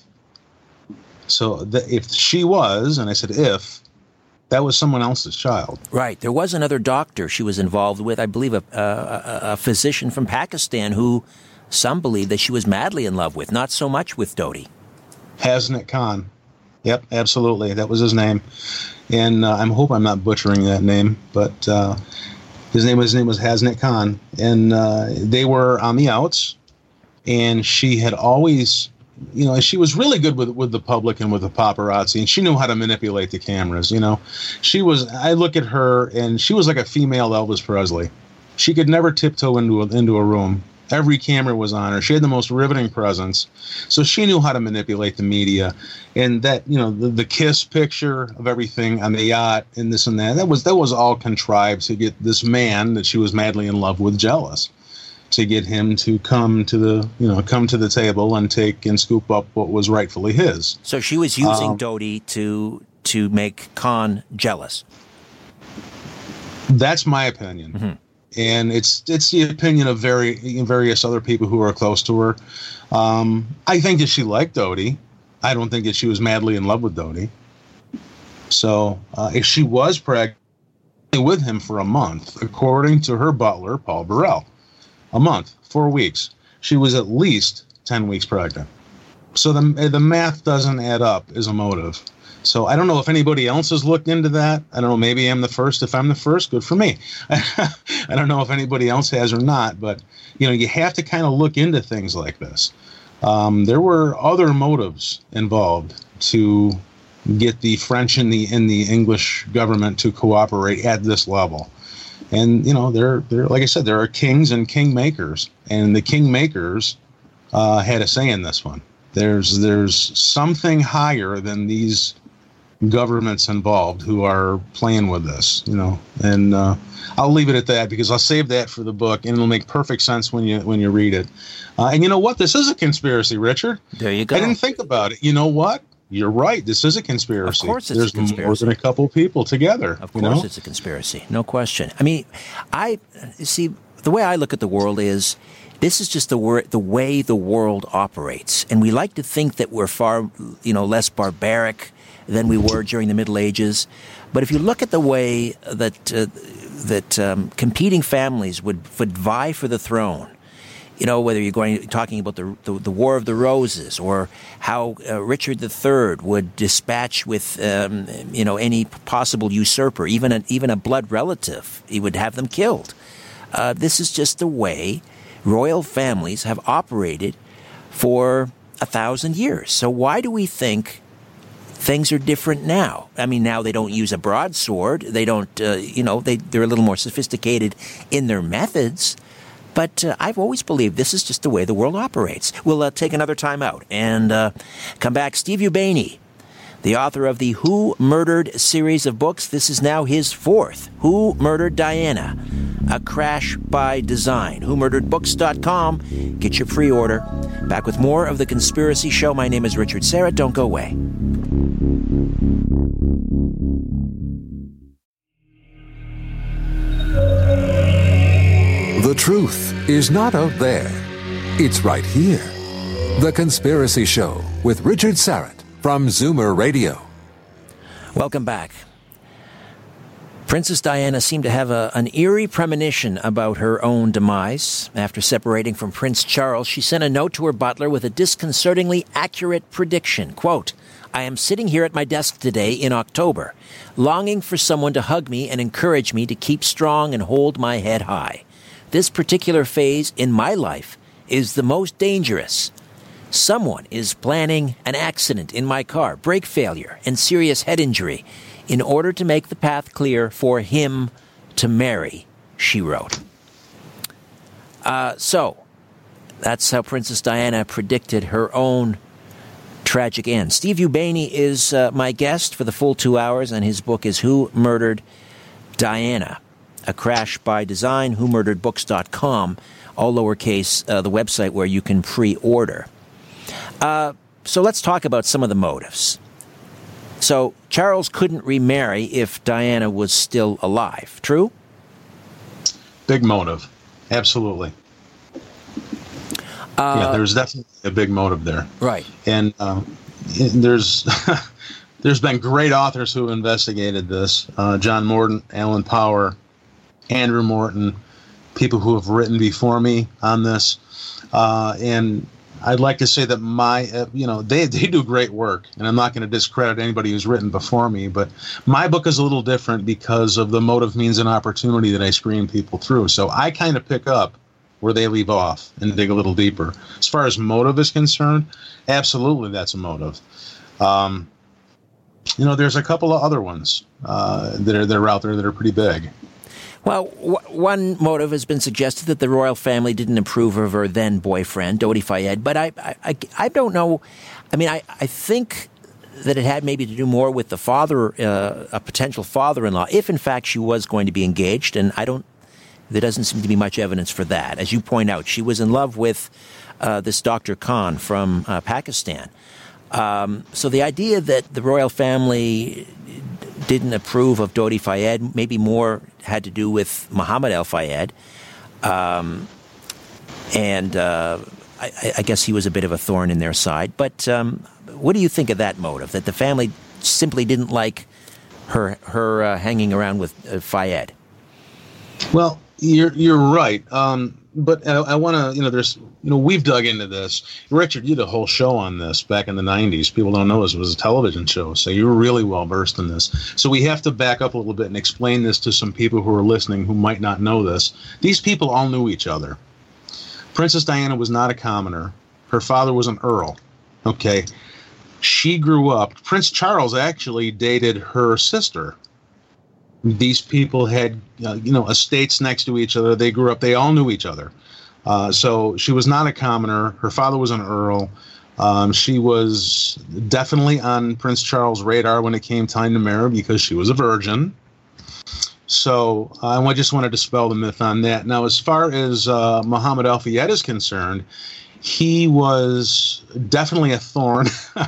D: So the, if she was, and I said if, that was someone else's child.
C: Right. There was another doctor she was involved with, I believe a, a, a physician from Pakistan who some believe that she was madly in love with, not so much with Dodi.
D: Hasnat Khan. Yep, absolutely. That was his name. And uh, I hope I'm not butchering that name, but uh, his name, his name was Hasnat Khan. And uh, they were on the outs, and she had always... You know, she was really good with with the public and with the paparazzi, and she knew how to manipulate the cameras. You know, she was. I look at her, and she was like a female Elvis Presley. She could never tiptoe into a, into a room. Every camera was on her. She had the most riveting presence, so she knew how to manipulate the media. And that, you know, the, the kiss picture of everything on the yacht and this and that. That was that was all contrived to get this man that she was madly in love with jealous, to get him to come to the, you know, come to the table and take and scoop up what was rightfully his.
C: So she was using
D: um,
C: Dodi to to make Khan jealous.
D: That's my opinion, mm-hmm. and it's it's the opinion of very various other people who are close to her. Um, I think that she liked Dodi. I don't think that she was madly in love with Dodi. So uh, if she was pregnant with him for a month, according to her butler, Paul Burrell. A month, four weeks. She was at least ten weeks pregnant. So the the math doesn't add up as a motive. So I don't know if anybody else has looked into that. I don't know. Maybe I'm the first. If I'm the first, good for me. I don't know if anybody else has or not. But, you know, you have to kind of look into things like this. Um, there were other motives involved to get the French and the and the English government to cooperate at this level. And you know, they're they're like I said, there are kings and kingmakers, and the kingmakers uh, had a say in this one. There's there's something higher than these governments involved who are playing with this, you know. And uh, I'll leave it at that because I'll save that for the book, and it'll make perfect sense when you when you read it. Uh, and you know what? This is a conspiracy, Richard.
C: There you go.
D: I didn't think about it. You know what? You're right. This is a conspiracy.
C: Of course it's
D: There's
C: a conspiracy.
D: more than a couple people together.
C: Of course
D: you know?
C: It's a conspiracy. No question. I mean, I see, the way I look at the world is this is just the wor- the way the world operates. And we like to think that we're far, you know, less barbaric than we were during the Middle Ages. But if you look at the way that uh, that um, competing families would, would vie for the throne, you know, whether you're going talking about the, the the War of the Roses or how uh, Richard the Third would dispatch with um, you know any possible usurper, even a, even a blood relative, he would have them killed. Uh, this is just the way royal families have operated for a thousand years. So why do we think things are different now? I mean, now they don't use a broadsword. They don't, uh, you know, they they're a little more sophisticated in their methods. But uh, I've always believed this is just the way the world operates. We'll uh, take another time out and uh, come back. Steve Ubeni, the author of the Who Murdered series of books. This is now his fourth, Who Murdered Diana? A Crash by Design. who murdered books dot com. Get your pre-order. Back with more of The Conspiracy Show. My name is Richard Syrett. Don't go away.
A: The truth is not out there. It's right here. The Conspiracy Show with Richard Syrett from Zoomer Radio.
C: Welcome back. Princess Diana seemed to have a, an eerie premonition about her own demise. After separating from Prince Charles, she sent a note to her butler with a disconcertingly accurate prediction. Quote, I am sitting here at my desk today in October, longing for someone to hug me and encourage me to keep strong and hold my head high. This particular phase in my life is the most dangerous. Someone is planning an accident in my car, brake failure, and serious head injury in order to make the path clear for him to marry, she wrote. Uh, so, that's how Princess Diana predicted her own tragic end. Steve Ubeni is uh, my guest for the full two hours, and his book is Who Murdered Diana? A Crash by Design, who murdered books dot com, all lowercase, uh, the website where you can pre-order. Uh, so let's talk about some of the motives. So Charles couldn't remarry if Diana was still alive, true?
D: Big motive. Absolutely. Uh, yeah, there's definitely a big motive there.
C: Right.
D: And uh, there's... There's been great authors who have investigated this. Uh, John Morton, Alan Power, Andrew Morton, people who have written before me on this. Uh, and I'd like to say that my, uh, you know, they, they do great work. And I'm not going to discredit anybody who's written before me. But my book is a little different because of the motive, means, and opportunity that I screen people through. So I kind of pick up where they leave off and dig a little deeper. As far as motive is concerned, absolutely that's a motive. Um, You know, there's a couple of other ones uh, that are that are out there that are pretty big.
C: Well, w- one motive has been suggested that the royal family didn't approve of her then boyfriend, Dodi Fayed, but I, I, I don't know. I mean, I, I think that it had maybe to do more with the father, uh, a potential father-in-law, if in fact she was going to be engaged, and I don't. There doesn't seem to be much evidence for that. As you point out, she was in love with uh, this Doctor Khan from uh, Pakistan. Um, so the idea that the royal family didn't approve of Dodi Fayed maybe more had to do with Muhammad Al Fayed. Um, and uh, I, I guess he was a bit of a thorn in their side. But um, what do you think of that motive, that the family simply didn't like her her uh, hanging around with uh, Fayed?
D: Well, you're you're right. Um, but I, I want to, you know, there's, you know, we've dug into this. Richard, you did a whole show on this back in the nineties. People don't know this. It was a television show, so you were really well versed in this. So we have to back up a little bit and explain this to some people who are listening who might not know this. These people all knew each other. Princess Diana was not a commoner. Her father was an earl. Okay. She grew up. Prince Charles actually dated her sister. These people had, uh, you know, estates next to each other. They grew up. They all knew each other. Uh, so she was not a commoner. Her father was an earl. Um, she was definitely on Prince Charles' radar when it came time to marry because she was a virgin. So uh, I just want to dispel the myth on that. Now, as far as uh, Muhammad Al-Fayed is concerned, he was definitely a thorn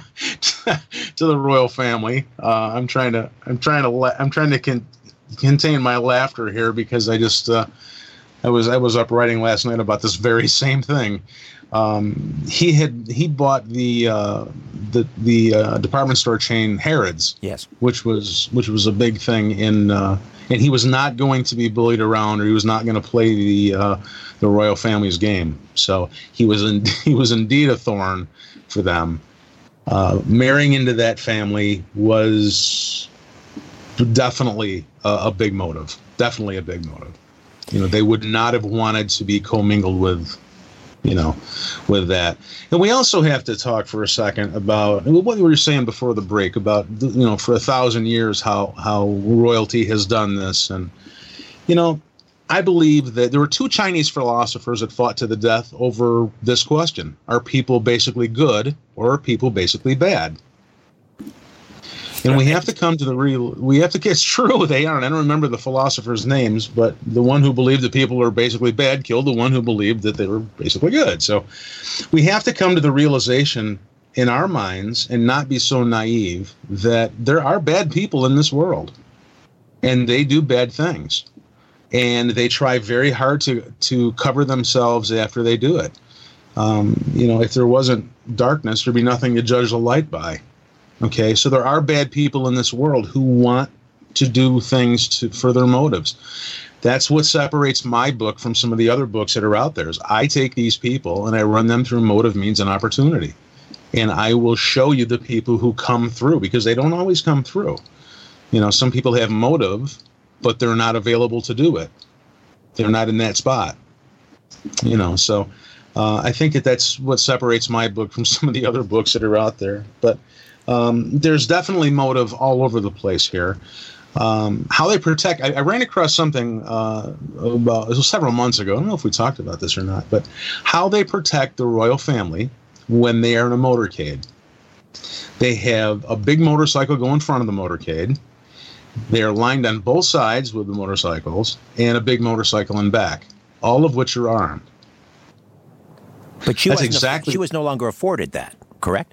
D: to the royal family. Uh, I'm trying to, I'm trying to, la- I'm trying to con- contain my laughter here because I just, uh, I was, I was up writing last night about this very same thing. Um, he had, he bought the, uh, the, the uh, department store chain Harrods.
C: Yes,
D: which was, which was a big thing in, uh, and he was not going to be bullied around, or he was not going to play the, uh, the royal family's game. So he was in, he was indeed a thorn for them. Uh, marrying into that family was definitely a, a big motive. Definitely a big motive. You know, they would not have wanted to be commingled with, you know, with that. And we also have to talk for a second about what you were saying before the break about, you know, for a thousand years how how royalty has done this. And, you know, I believe that there were two Chinese philosophers that fought to the death over this question. Are people basically good or are people basically bad? And we have to come to the real, we have to, it's true, they aren't. I don't remember the philosophers' names, but the one who believed that people were basically bad killed the one who believed that they were basically good. So we have to come to the realization in our minds and not be so naive that there are bad people in this world and they do bad things. And they try very hard to, to cover themselves after they do it. Um, you know, if there wasn't darkness, there'd be nothing to judge the light by. Okay, so there are bad people in this world who want to do things to, for their motives. That's what separates my book from some of the other books that are out there. Is I take these people and I run them through motive, means, and opportunity. And I will show you the people who come through, because they don't always come through. You know, some people have motive, but they're not available to do it. They're not in that spot. You know, so uh, I think that that's what separates my book from some of the other books that are out there. But Um, there's definitely motive all over the place here. Um, how they protect, I, I ran across something uh, about it was several months ago. I don't know if we talked about this or not, but how they protect the royal family when they are in a motorcade. They have a big motorcycle go in front of the motorcade. They are lined on both sides with the motorcycles and a big motorcycle in back, all of which are armed.
C: But she,
D: That's
C: wasn't
D: exactly,
C: a, she was no longer afforded that, correct?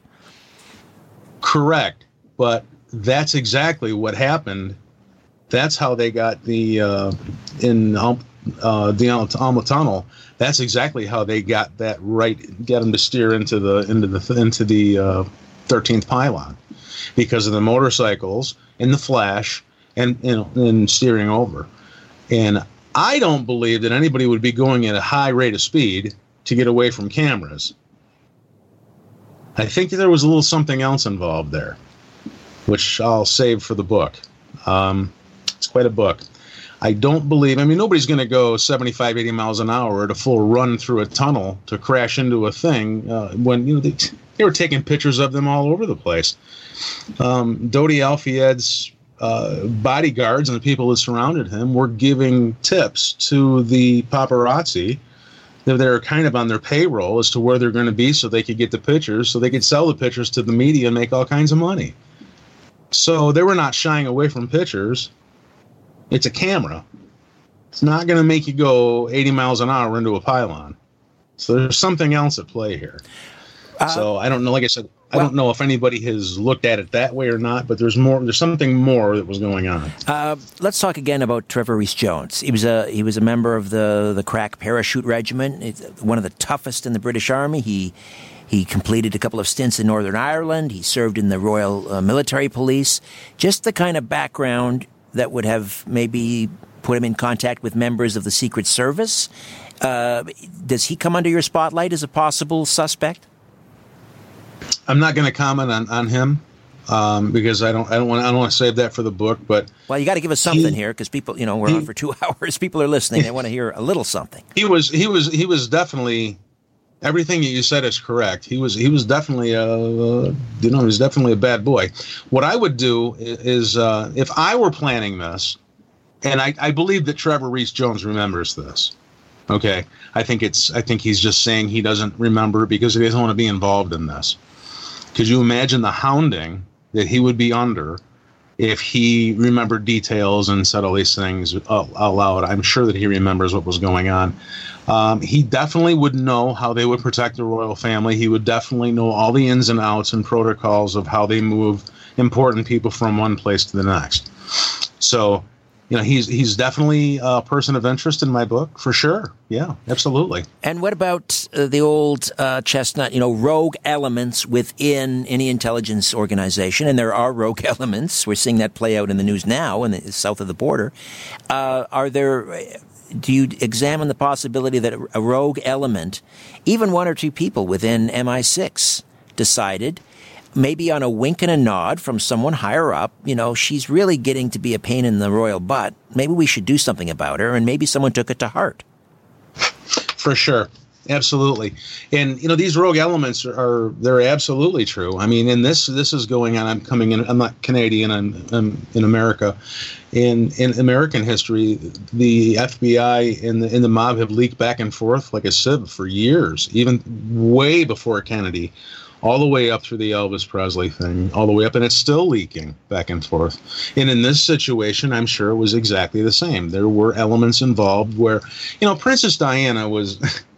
D: Correct, but that's exactly what happened. That's how they got the uh, in uh, the Alma Tunnel. That's exactly how they got that right. Get them to steer into the into the into the uh, thirteenth pylon, because of the motorcycles and the flash and you know and steering over. And I don't believe that anybody would be going at a high rate of speed to get away from cameras. I think there was a little something else involved there, which I'll save for the book. Um, it's quite a book. I don't believe, I mean, nobody's going to go seventy-five, eighty miles an hour at a full run through a tunnel to crash into a thing uh, when, you know, they, they were taking pictures of them all over the place. Um, Dodi Al-Fayed's uh, bodyguards and the people that surrounded him were giving tips to the paparazzi. They're kind of on their payroll as to where they're going to be so they could get the pictures, so they could sell the pictures to the media and make all kinds of money. So they were not shying away from pictures. It's a camera. It's not going to make you go eighty miles an hour into a pylon. So there's something else at play here. Uh, so I don't know. Like I said, I well, don't know if anybody has looked at it that way or not, but there's more. There's something more that was going on.
C: Uh, let's talk again about Trevor Rees-Jones. He was a he was a member of the the crack parachute regiment. It's one of the toughest in the British Army. He he completed a couple of stints in Northern Ireland. He served in the Royal uh, Military Police. Just the kind of background that would have maybe put him in contact with members of the Secret Service. Uh, does he come under your spotlight as a possible suspect?
D: I'm not going to comment on, on him um, because I don't I don't want I don't want to save that for the book. But
C: well, you got to give us something
D: he,
C: here because people, you know, we're he, on for two hours. People are listening; they want to hear a little something.
D: He was he was he was definitely Everything that you said is correct. He was he was definitely a uh, you know he was definitely a bad boy. What I would do is uh, if I were planning this, and I, I believe that Trevor Reese Jones remembers this. Okay, I think it's I think he's just saying he doesn't remember because he doesn't want to be involved in this. Could you imagine the hounding that he would be under if he remembered details and said all these things out loud? I'm sure that he remembers what was going on. Um, he definitely would know how they would protect the royal family. He would definitely know all the ins and outs and protocols of how they move important people from one place to the next. So, you know, he's he's definitely a person of interest in my book, for sure. Yeah, absolutely.
C: And what about uh, the old uh, chestnut, you know, rogue elements within any intelligence organization? And there are rogue elements. We're seeing that play out in the news now in the south of the border. Uh, are there... Do you examine the possibility that a rogue element, even one or two people within M I six, decided, maybe on a wink and a nod from someone higher up, you know, she's really getting to be a pain in the royal butt. Maybe we should do something about her, and maybe someone took it to heart.
D: For sure. Absolutely. And, you know, these rogue elements are, are they're absolutely true. I mean, and this this is going on. I'm coming in. I'm not Canadian. I'm, I'm in America. In in American history, the F B I and the, and the mob have leaked back and forth like a sieve for years, even way before Kennedy, all the way up through the Elvis Presley thing, all the way up. And it's still leaking back and forth. And in this situation, I'm sure it was exactly the same. There were elements involved where, you know, Princess Diana was...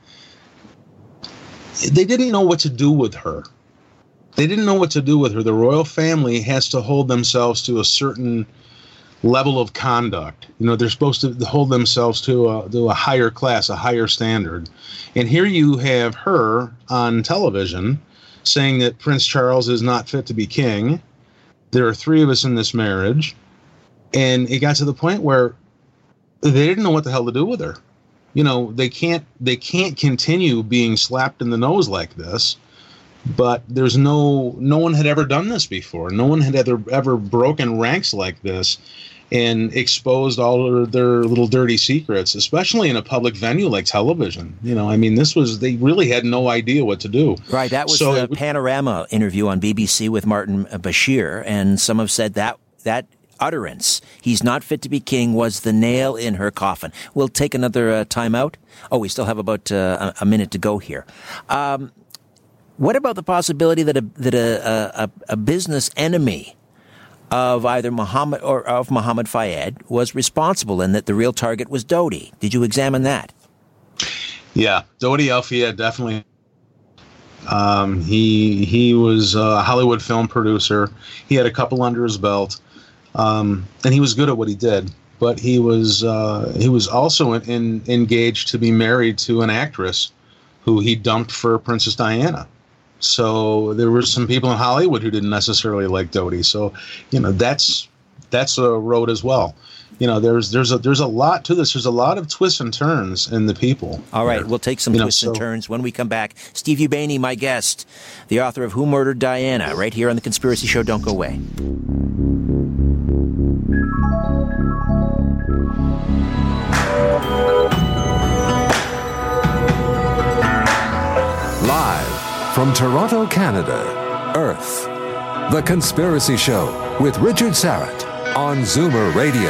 D: They didn't know what to do with her. They didn't know what to do with her. The royal family has to hold themselves to a certain level of conduct. You know, they're supposed to hold themselves to a, to a higher class, a higher standard. And here you have her on television saying that Prince Charles is not fit to be king. There are three of us in this marriage. And it got to the point where they didn't know what the hell to do with her. You know, they can't they can't continue being slapped in the nose like this. But there's no no one had ever done this before. No one had ever ever broken ranks like this and exposed all of their little dirty secrets, especially in a public venue like television. You know, I mean, this was they really had no idea what to do.
C: Right. That was
D: so,
C: the Panorama interview on B B C with Martin Bashir, and some have said that that. utterance, he's not fit to be king, was the nail in her coffin. We'll take another uh, time out. Oh, we still have about uh, a minute to go here. Um, what about the possibility that a that a, a, a business enemy of either Muhammad or of Mohammed Fayed was responsible, and that the real target was Dodi? Did you examine that?
D: Yeah, Dodi Al-Fayed definitely. Um, he he was a Hollywood film producer. He had a couple under his belt. Um, and he was good at what he did, but he was uh, he was also in, in, engaged to be married to an actress who he dumped for Princess Diana. So there were some people in Hollywood who didn't necessarily like Dodi. So, you know, that's that's a road as well. You know, there's there's a there's a lot to this. There's a lot of twists and turns in the people.
C: All right, we'll take some
D: you
C: twists know, so, and turns when we come back. Steve Ubaney, my guest, the author of Who Murdered Diana, right here on The Conspiracy Show. Don't go away.
A: Live from Toronto, Canada, Earth, The Conspiracy Show with Richard Syrett on Zoomer Radio.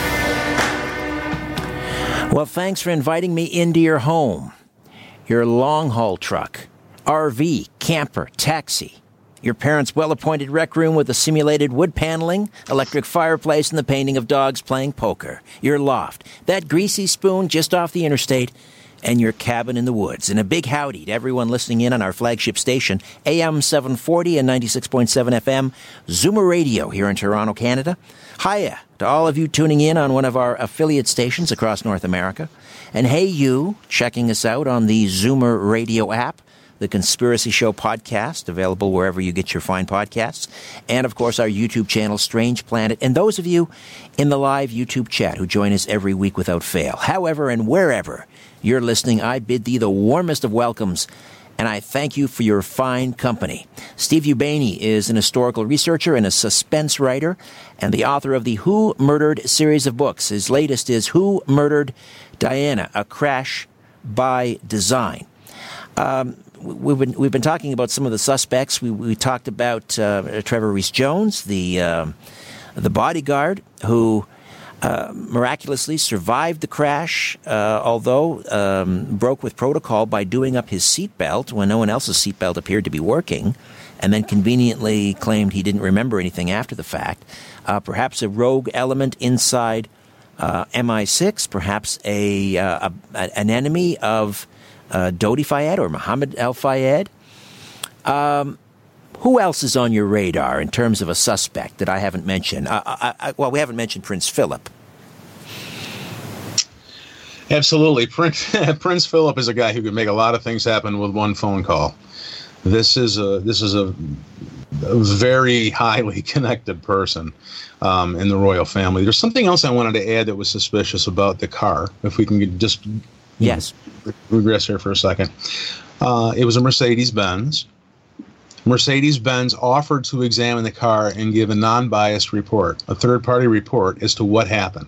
C: Well, thanks for inviting me into your home, your long-haul truck, R V, camper, taxi, your parents' well-appointed rec room with a simulated wood paneling, electric fireplace, and the painting of dogs playing poker, your loft, that greasy spoon just off the interstate, and your cabin in the woods. And a big howdy to everyone listening in on our flagship station, A M seven forty and ninety-six point seven F M, Zoomer Radio here in Toronto, Canada. Hiya to all of you tuning in on one of our affiliate stations across North America. And hey you, checking us out on the Zoomer Radio app, the Conspiracy Show podcast, available wherever you get your fine podcasts. And, of course, our YouTube channel, Strange Planet. And those of you in the live YouTube chat who join us every week without fail. However and wherever you're listening, I bid thee the warmest of welcomes, and I thank you for your fine company. Steve Ubaney is an historical researcher and a suspense writer, and the author of the Who Murdered series of books. His latest is Who Murdered Diana, A Crash by Design. Um, we've been we've been talking about some of the suspects. We we talked about uh, Trevor Reese-Jones, the uh, the bodyguard who uh, miraculously survived the crash, uh, although um, broke with protocol by doing up his seatbelt when no one else's seatbelt appeared to be working, and then conveniently claimed he didn't remember anything after the fact. Uh, perhaps a rogue element inside uh, M I six, perhaps a, uh, a an enemy of uh, Dodi Fayed or Mohammed Al Fayed. Um, who else is on your radar in terms of a suspect that I haven't mentioned? Uh, I, I, well, we haven't mentioned Prince Philip.
D: Absolutely. Prince, Prince Philip is a guy who can make a lot of things happen with one phone call. This is a this is a, a very highly connected person um, in the royal family. There's something else I wanted to add that was suspicious about the car. If we can just
C: yes
D: know, regress here for a second, uh, it was a Mercedes-Benz. Mercedes-Benz offered to examine the car and give a non-biased report, a third-party report as to what happened.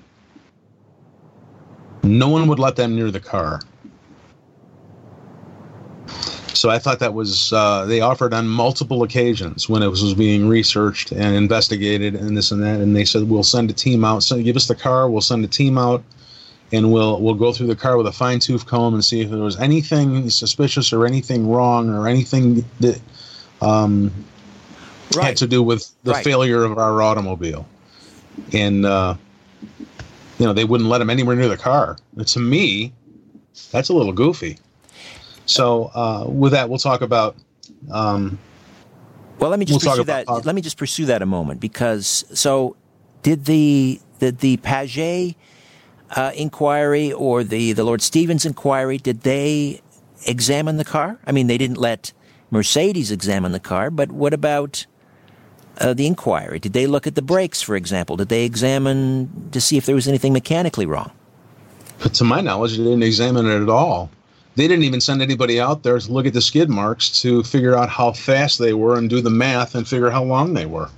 D: No one would let them near the car. So I thought that was, uh, they offered on multiple occasions when it was, was being researched and investigated and this and that, and they said, we'll send a team out, so give us the car, we'll send a team out, and we'll we'll go through the car with a fine-tooth comb and see if there was anything suspicious or anything wrong or anything that um, right. had to do with the right. failure of our automobile. And, uh, you know, they wouldn't let him anywhere near the car. And to me, that's a little goofy. So uh, with that, we'll talk about. Um,
C: well, let me just
D: we'll
C: pursue that. About, uh, let me just pursue that a moment, because so did the did the Paget uh, inquiry or the the Lord Stevens inquiry? Did they examine the car? I mean, they didn't let Mercedes examine the car, but what about uh, the inquiry? Did they look at the brakes, for example? Did they examine to see if there was anything mechanically wrong?
D: But to my knowledge, they didn't examine it at all. They didn't even send anybody out there to look at the skid marks to figure out how fast they were and do the math and figure how long they were.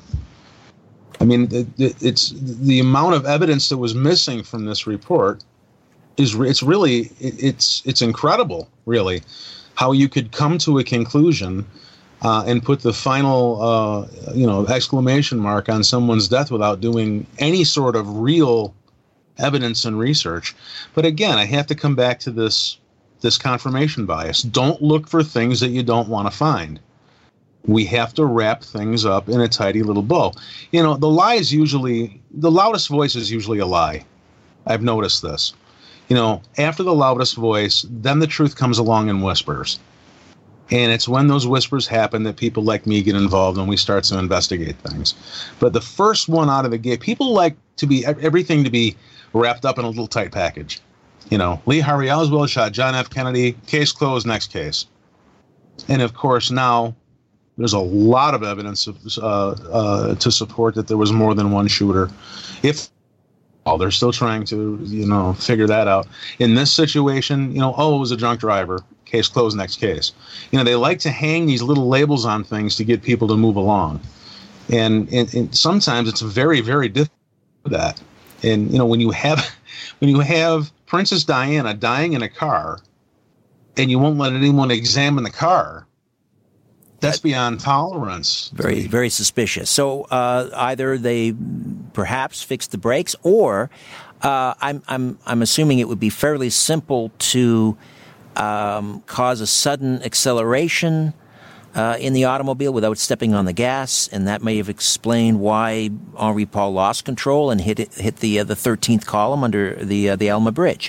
D: I mean, it, it, it's the amount of evidence that was missing from this report is it's really it, it's it's incredible, really, how you could come to a conclusion uh, and put the final uh, you know exclamation mark on someone's death without doing any sort of real evidence and research. But again, I have to come back to this. This confirmation bias. Don't look for things that you don't want to find. We have to wrap things up in a tidy little bow. You know, the lie is usually, the loudest voice is usually a lie. I've noticed this. You know, after the loudest voice, then the truth comes along in whispers. And it's when those whispers happen that people like me get involved and we start to investigate things. But the first one out of the gate, people like to be, everything to be wrapped up in a little tight package. You know, Lee Harvey Oswald shot John F. Kennedy, case closed, next case. And of course, now there's a lot of evidence of, uh, uh, to support that there was more than one shooter. If oh, they're still trying to, you know, figure that out. In this situation, you know, oh, it was a drunk driver, case closed, next case. You know, they like to hang these little labels on things to get people to move along. And, and, and sometimes it's very, very difficult for that. And, you know, when you have when you have Princess Diana dying in a car and you won't let anyone examine the car, that's beyond tolerance.
C: Very, very suspicious. So uh, either they perhaps fixed the brakes, or uh, I'm, I'm, I'm assuming it would be fairly simple to um, cause a sudden acceleration uh, in the automobile without stepping on the gas, and that may have explained why Henri Paul lost control and hit hit the uh, the thirteenth column under the uh, the Alma Bridge.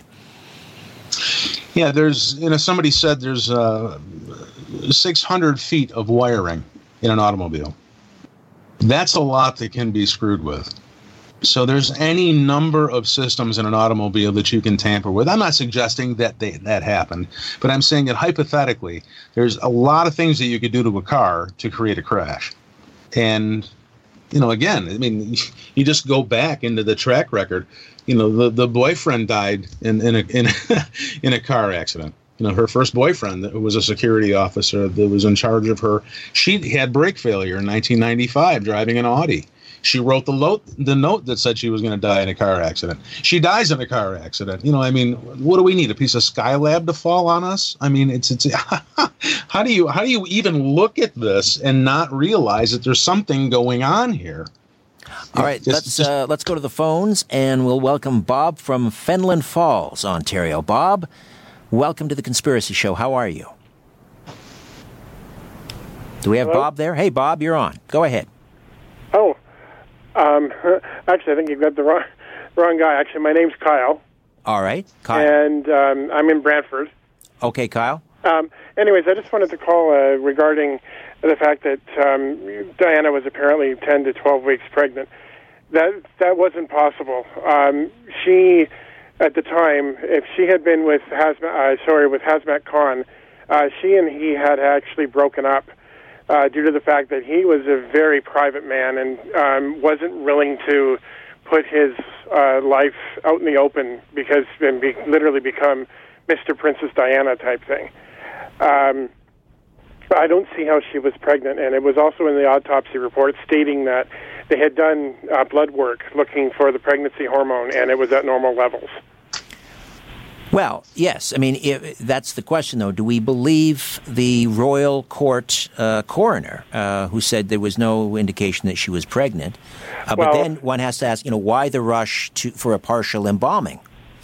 D: Yeah, there's you know somebody said there's uh, six hundred feet of wiring in an automobile. That's a lot that can be screwed with. So there's any number of systems in an automobile that you can tamper with. I'm not suggesting that they, that happened, but I'm saying that hypothetically, there's a lot of things that you could do to a car to create a crash. And, you know, again, I mean, you just go back into the track record. You know, the, the boyfriend died in, in, a, in, in a car accident. You know, her first boyfriend that was a security officer that was in charge of her. She had brake failure in nineteen ninety-five driving an Audi. She wrote the, lo- the note that said she was going to die in a car accident. She dies in a car accident. You know, I mean, what do we need? A piece of Skylab to fall on us? I mean, it's it's how do you how do you even look at this and not realize that there's something going on here?
C: All right, just, let's just, uh, let's go to the phones, and we'll welcome Bob from Fenland Falls, Ontario. Bob, welcome to the Conspiracy Show. How are you? Do we have Hello? Bob there? Hey, Bob, you're on. Go ahead.
E: Oh, um, actually, I think you've got the wrong, wrong guy. Actually, my name's Kyle.
C: All right, Kyle.
E: And um, I'm in Brantford.
C: Okay, Kyle.
E: Um, anyways, I just wanted to call uh, regarding the fact that um, Diana was apparently ten to twelve weeks pregnant. That that wasn't possible. Um, she, at the time, if she had been with Hazmat, uh, sorry, with Hazmat Khan, uh, she and he had actually broken up. Uh, due to the fact that he was a very private man and um, wasn't willing to put his uh, life out in the open because and be, literally become Mister Princess Diana type thing. Um, I don't see how she was pregnant, and it was also in the autopsy report stating that they had done uh, blood work looking for the pregnancy hormone, and it was at normal levels.
C: Well, yes. I mean, if, that's the question, though. Do we believe the royal court uh, coroner uh, who said there was no indication that she was pregnant? Uh, well, but then one has to ask, you know, why the rush to, for a partial embalming?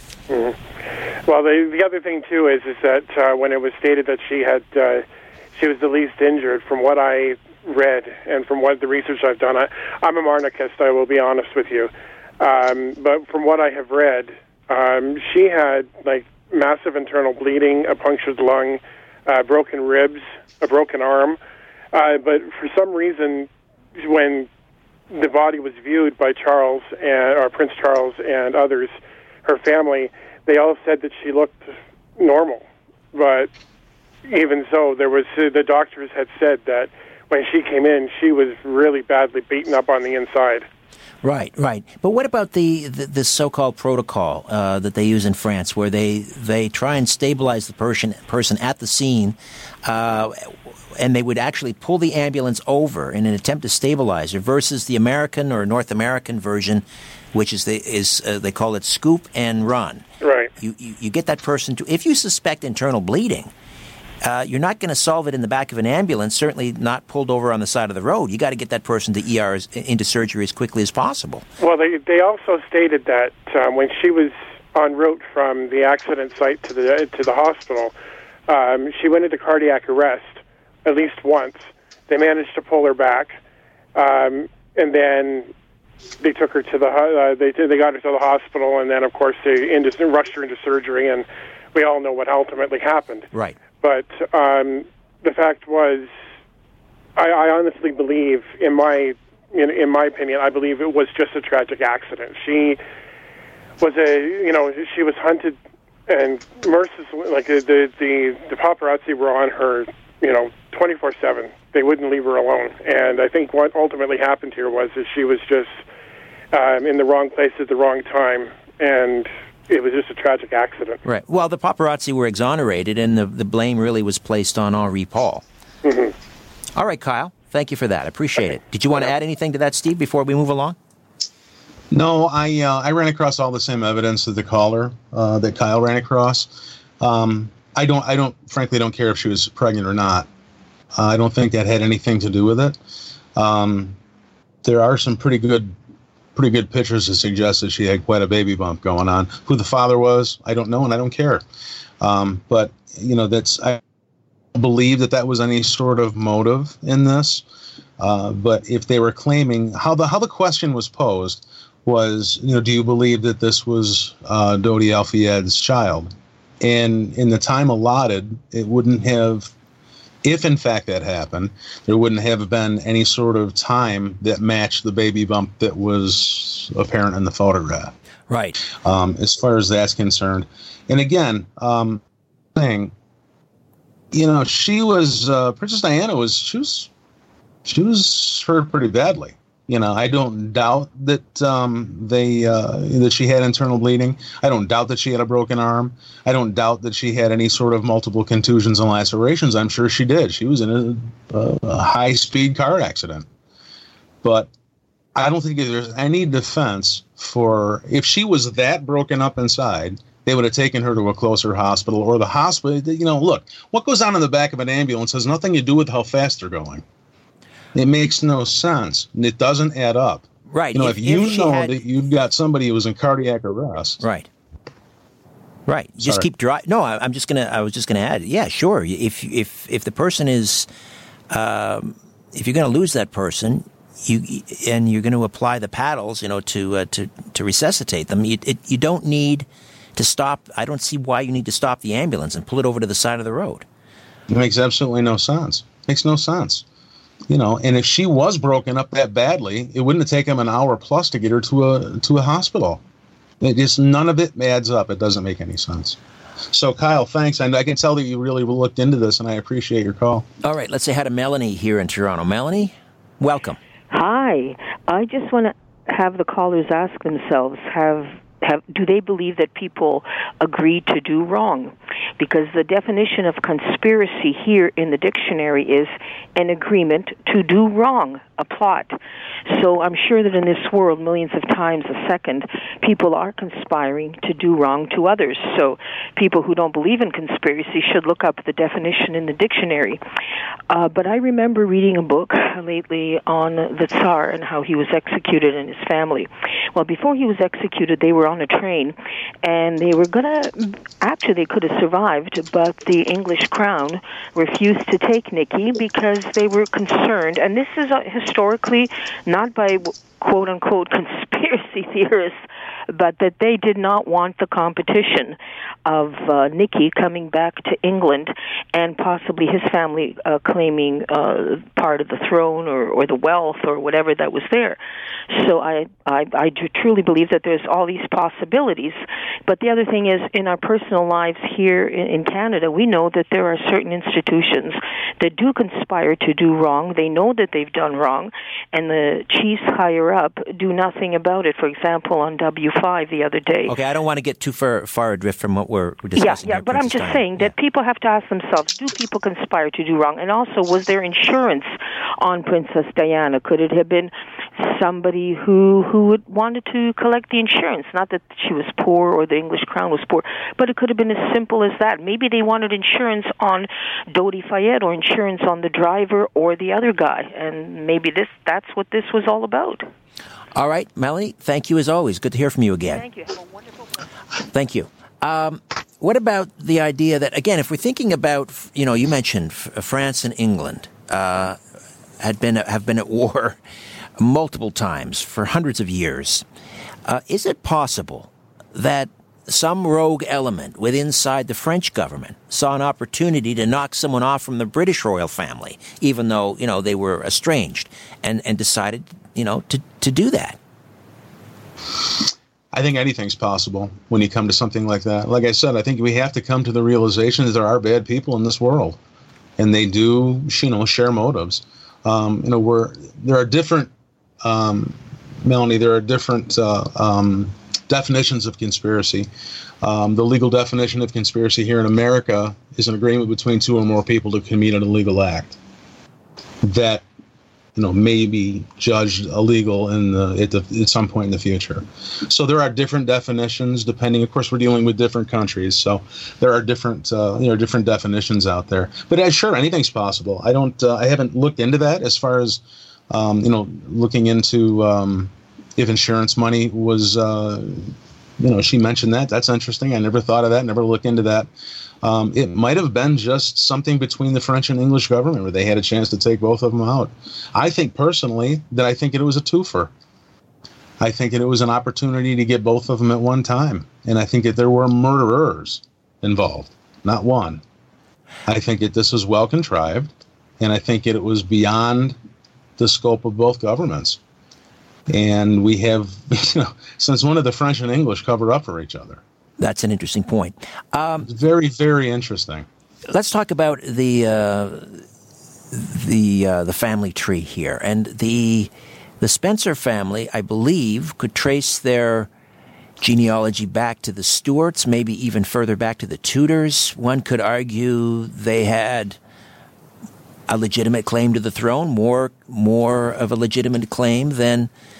E: Mm-hmm. Well, the the other thing too is is that uh, when it was stated that she had uh, she was the least injured, from what I read and from what the research I've done, I, I'm a monarchist. I will be honest with you, um, but from what I have read. Um, she had, like, massive internal bleeding, a punctured lung, uh, broken ribs, a broken arm. Uh, but for some reason, when the body was viewed by Charles, and, or Prince Charles and others, her family, they all said that she looked normal. But even so, there was uh, the doctors had said that when she came in, she was really badly beaten up on the inside.
C: Right, right. But what about the, the, the so-called protocol uh, that they use in France, where they, they try and stabilize the person person at the scene, uh, and they would actually pull the ambulance over in an attempt to stabilize her, versus the American or North American version, which is the, is uh, they call it scoop and run.
E: Right.
C: You, you you get that person to, if you suspect internal bleeding. Uh, you're not going to solve it in the back of an ambulance, certainly not pulled over on the side of the road. You got to get that person to E R, into surgery as quickly as possible.
E: Well, they they also stated that um, when she was en route from the accident site to the to the hospital, um, she went into cardiac arrest at least once. They managed to pull her back, um, and then they took her to the uh, they they got her to the hospital, and then of course they into, rushed her into surgery, and we all know what ultimately happened.
C: Right.
E: But um, the fact was, I, I honestly believe, in my in, in my opinion, I believe it was just a tragic accident. She was a, you know, she was hunted and mercilessly, like the the the paparazzi were on her, you know, twenty-four seven. They wouldn't leave her alone. And I think what ultimately happened here was that she was just um, in the wrong place at the wrong time, and it was just a tragic accident.
C: Right. Well, the paparazzi were exonerated, and the, the blame really was placed on Henri Paul. Mm-hmm. All right, Kyle. Thank you for that. I appreciate okay. it. Did you want to add anything to that, Steve, before we move along?
D: No, I uh, I ran across all the same evidence that the caller uh, that Kyle ran across. Um, I don't I don't frankly don't care if she was pregnant or not. Uh, I don't think that had anything to do with it. Um, there are some pretty good. Pretty good pictures that suggest that she had quite a baby bump going on. Who the father was, I don't know, and I don't care. Um, but you know, that's I believe that that was any sort of motive in this. Uh, but if they were claiming how the how the question was posed was, you know, do you believe that this was uh, Dodi Al-Fayed's child? And in the time allotted, it wouldn't have. If, in fact, that happened, there wouldn't have been any sort of time that matched the baby bump that was apparent in the photograph.
C: Right.
D: Um, as far as that's concerned. And again, um, thing, you know, she was, uh, Princess Diana was, she was, she was hurt pretty badly. You know, I don't doubt that um, they uh, that she had internal bleeding. I don't doubt that she had a broken arm. I don't doubt that she had any sort of multiple contusions and lacerations. I'm sure she did. She was in a, a, a high-speed car accident. But I don't think there's any defense for, if she was that broken up inside, they would have taken her to a closer hospital, or the hospital. You know, look, what goes on in the back of an ambulance has nothing to do with how fast they're going. It makes no sense. It doesn't add up.
C: Right.
D: You know, if, if you
C: if
D: know
C: had...
D: that you've got somebody who was in cardiac arrest.
C: Right. Right.
D: Sorry.
C: Just keep dry. No, I, I'm just gonna. I was just gonna add. Yeah, sure. If if if the person is, um, if you're gonna lose that person, you and you're going to apply the paddles, you know, to uh, to to resuscitate them. You it, you don't need to stop. I don't see why you need to stop the ambulance and pull it over to the side of the road.
D: It makes absolutely no sense. Makes no sense. You know, and if she was broken up that badly, it wouldn't have taken them an hour plus to get her to a to a hospital. It just, none of it adds up. It doesn't make any sense. So, Kyle, thanks. And I can tell that you really looked into this, and I appreciate your call.
C: All right, let's say hi to Melanie here in Toronto. Melanie, welcome.
F: Hi. I just want to have the callers ask themselves, have have do they believe that people agree to do wrong? Because the definition of conspiracy here in the dictionary is an agreement to do wrong, a plot. So I'm sure that in this world, millions of times a second, people are conspiring to do wrong to others. So people who don't believe in conspiracy should look up the definition in the dictionary. Uh, but I remember reading a book lately on the Tsar and how he was executed and his family. Well, before he was executed, they were on a train, and they were going to, actually they could have survived, but the English crown refused to take Nikki because they were concerned, and this is uh, historically not by quote-unquote conspiracy theorists, but that they did not want the competition of uh, Nikki coming back to England and possibly his family uh, claiming uh, part of the throne or, or the wealth or whatever that was there. So I, I, I do truly believe that there's all these possibilities. But the other thing is, in our personal lives here in, in Canada, we know that there are certain institutions that do conspire to do wrong. They know that they've done wrong, and the chiefs higher up do nothing about it. For example, on W five the other day.
C: Okay, I don't want to get too far far adrift from what we're discussing.
F: Yeah, yeah,
C: here,
F: but I'm just
C: Diana.
F: saying that
C: yeah.
F: people have to ask themselves, do people conspire to do wrong? And also, was there insurance on Princess Diana? Could it have been somebody who who would, wanted to collect the insurance? Not that she was poor or the English crown was poor, but it could have been as simple as that. Maybe they wanted insurance on Dodi Fayed or insurance on the driver or the other guy, and maybe this that's what this was all about.
C: All right, Melanie, thank you as always. Good to hear from you again.
F: Thank you. Have a wonderful day.
C: Thank you. Um, what about the idea that, again, if we're thinking about, you know, you mentioned f- France and England uh, had been have been at war multiple times for hundreds of years. Uh, is it possible that some rogue element within inside the French government saw an opportunity to knock someone off from the British royal family, even though, you know, they were estranged, and, and decided, you know, to, to do that?
D: I think anything's possible when you come to something like that. Like I said, I think we have to come to the realization that there are bad people in this world, and they do, you know, share motives. Um, you know, we're, there are different, um, Melanie, there are different uh, um, definitions of conspiracy. Um, the legal definition of conspiracy here in America is an agreement between two or more people to commit an illegal act that, you know, may be judged illegal in the, at, the, at some point in the future. So there are different definitions depending. Of course, we're dealing with different countries, so there are different, uh, you know, different definitions out there. But uh, sure, anything's possible. I don't, uh, I haven't looked into that as far as, um, you know, looking into um, if insurance money was, uh, you know, she mentioned that. That's interesting. I never thought of that. Never looked into that. Um, it might have been just something between the French and English government where they had a chance to take both of them out. I think personally that I think it was a twofer. I think that it was an opportunity to get both of them at one time. And I think that there were murderers involved, not one. I think that this was well contrived, and I think that it was beyond the scope of both governments. And we have, you know, since when did the French and English cover up for each other?
C: That's an interesting point. Um,
D: very, very interesting.
C: Let's talk about the uh, the uh, the family tree here, and the the Spencer family, I believe, could trace their genealogy back to the Stuarts, maybe even further back to the Tudors. One could argue they had a legitimate claim to the throne, more more of a legitimate claim than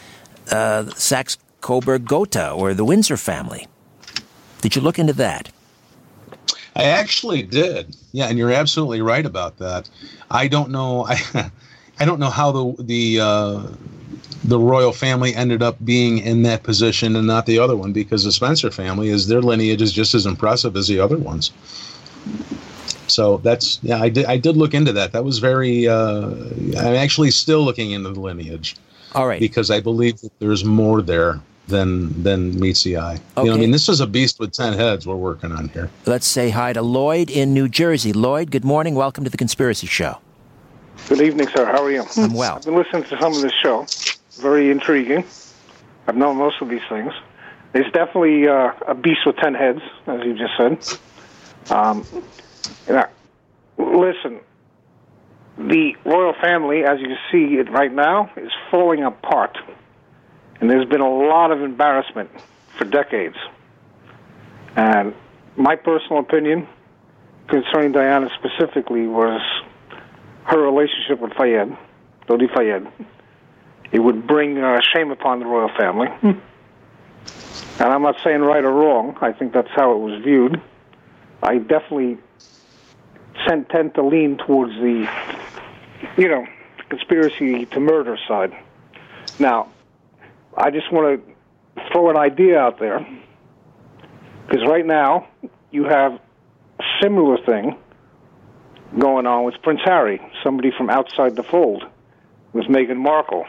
C: uh, Saxe-Coburg-Gotha or the Windsor family. Did you look into that?
D: I actually did. Yeah, and you're absolutely right about that. I don't know. I, I don't know how the the uh, the royal family ended up being in that position and not the other one, because the Spencer family is their lineage is just as impressive as the other ones. So that's yeah. I did I did look into that. That was very. Uh, I'm actually still looking into the lineage.
C: All right.
D: Because I believe that there's more there than than meets the eye.
C: Okay.
D: You know, I mean, this is a beast with ten heads we're working on here.
C: Let's say hi to Lloyd in New Jersey. Lloyd, good morning. Welcome to the Conspiracy Show.
G: Good evening, sir. How are you?
C: I'm well.
G: I've been listening to some of this show. Very intriguing. I've known most of these things. It's definitely uh, a beast with ten heads, as you just said. Um, now, listen, the royal family, as you see it right now, is falling apart. And there's been a lot of embarrassment for decades. And my personal opinion concerning Diana specifically was her relationship with Fayed, Dodi Fayed. It would bring uh, shame upon the royal family. And I'm not saying right or wrong. I think that's how it was viewed. I definitely tend to lean towards the, you know, conspiracy to murder side. Now, I just want to throw an idea out there, because right now you have a similar thing going on with Prince Harry, somebody from outside the fold, with Meghan Markle.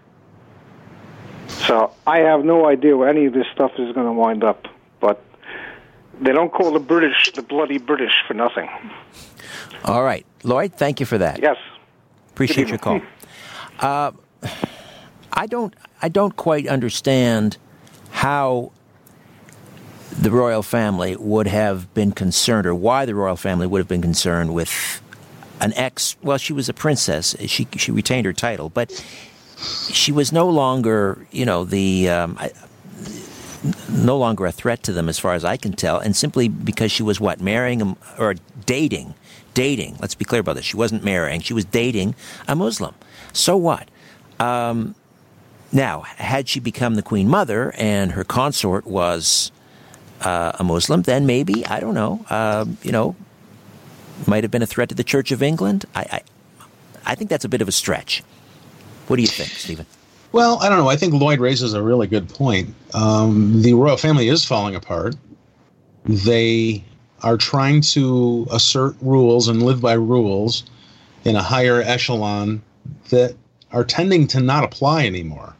G: So I have no idea where any of this stuff is going to wind up, but they don't call the British the bloody British for nothing.
C: All right. Lloyd, thank you for that.
G: Yes.
C: Appreciate your call. Uh, I don't I don't quite understand how the royal family would have been concerned, or why the royal family would have been concerned with an ex. Well, she was a princess. She she retained her title, but she was no longer, you know, the um, I, no longer a threat to them, as far as I can tell, and simply because she was what, marrying a, or dating, dating. Let's be clear about this. She wasn't marrying; she was dating a Muslim. So what? Um, now, had she become the Queen Mother and her consort was uh, a Muslim, then maybe, I don't know, uh, you know, might have been a threat to the Church of England. I, I, I think that's a bit of a stretch. What do you think, Stephen?
D: Well, I don't know. I think Lloyd raises a really good point. Um, the royal family is falling apart. They are trying to assert rules and live by rules in a higher echelon that are tending to not apply anymore.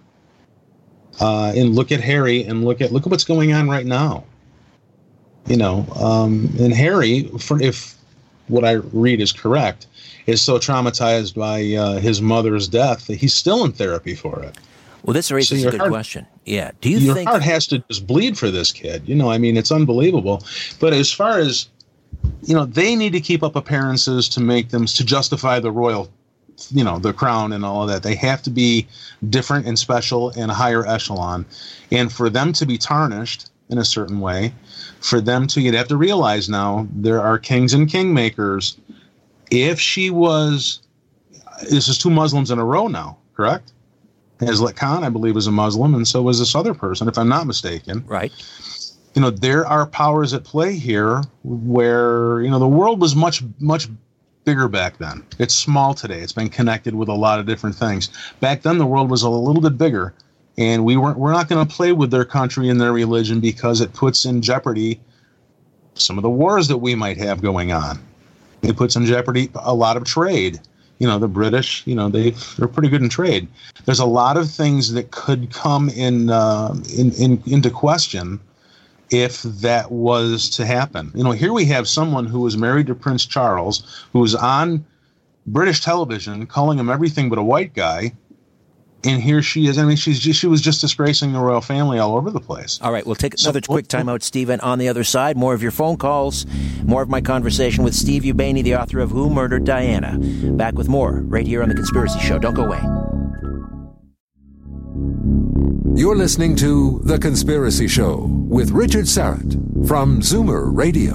D: Uh, and look at Harry, and look at look at what's going on right now. You know, um, and Harry, for, if what I read is correct, is so traumatized by uh, his mother's death that he's still in therapy for it.
C: Well, this raises
D: so
C: a good
D: heart,
C: question. Yeah, do you
D: your
C: think
D: your heart has to just bleed for this kid? You know, I mean, it's unbelievable. But as far as, you know, they need to keep up appearances to make them to justify the royal, you know, the crown and all of that. They have to be different and special and a higher echelon, and for them to be tarnished in a certain way, for them to, you'd have to realize now there are kings and kingmakers. If she was, this is two Muslims in a row now, correct? Hazlet Khan, I believe, is a Muslim, and so was this other person, if I'm not mistaken.
C: Right.
D: You know, there are powers at play here where, you know, the world was much, much bigger back then. It's small today. It's been connected with a lot of different things. Back then, the world was a little bit bigger, and we weren't, we're not going to play with their country and their religion because it puts in jeopardy some of the wars that we might have going on. It puts in jeopardy a lot of trade. You know, the British, you know, they, they're pretty good in trade. There's a lot of things that could come in, uh, in, in into question if that was to happen. You know, here we have someone who was married to Prince Charles, who was on British television calling him everything but a white guy, and here she is. I mean, she's just, she was just disgracing the royal family all over the place.
C: All right, we'll take another so, quick time out, Stephen. On the other side, more of your phone calls, more of my conversation with Steve Ubaney, the author of Who Murdered Diana. Back with more right here on The Conspiracy Show. Don't go away.
A: You're listening to The Conspiracy Show with Richard Syrett from Zoomer Radio.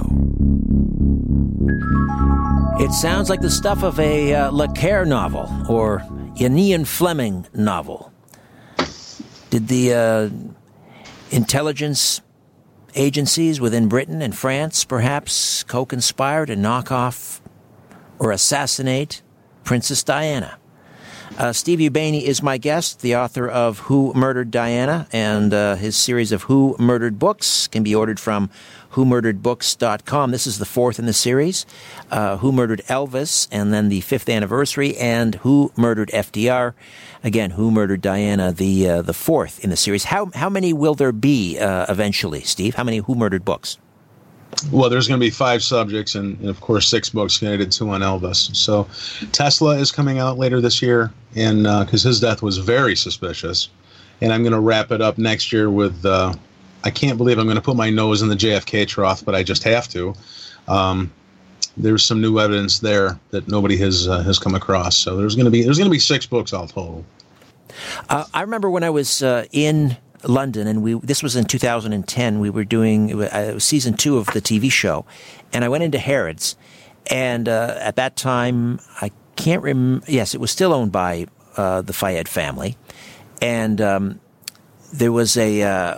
C: It sounds like the stuff of a uh, Le Carre novel or an Ian Fleming novel. Did the uh, intelligence agencies within Britain and France perhaps co-conspire to knock off or assassinate Princess Diana? Uh, Steve Ubaney is my guest, the author of Who Murdered Diana, and uh, his series of Who Murdered books can be ordered from who murdered books dot com. This is the fourth in the series, uh, Who Murdered Elvis, and then the fifth anniversary, and Who Murdered F D R. Again, Who Murdered Diana, the uh, the fourth in the series. How how many will there be uh, eventually, Steve? How many Who Murdered books?
D: Well, there's going to be five subjects and, and, of course, six books. I did two on Elvis. So Tesla is coming out later this year, and because uh, his death was very suspicious. And I'm going to wrap it up next year with, uh, I can't believe I'm going to put my nose in the J F K trough, but I just have to. Um, there's some new evidence there that nobody has uh, has come across. So there's going to be there's going to be six books all total.
C: Uh, I remember when I was uh, in London, and we this was in two thousand ten. We were doing uh, season two of the T V show, and I went into Harrods, and uh, at that time, I can't remember. Yes, it was still owned by uh, the Fayed family, and um, there was a uh,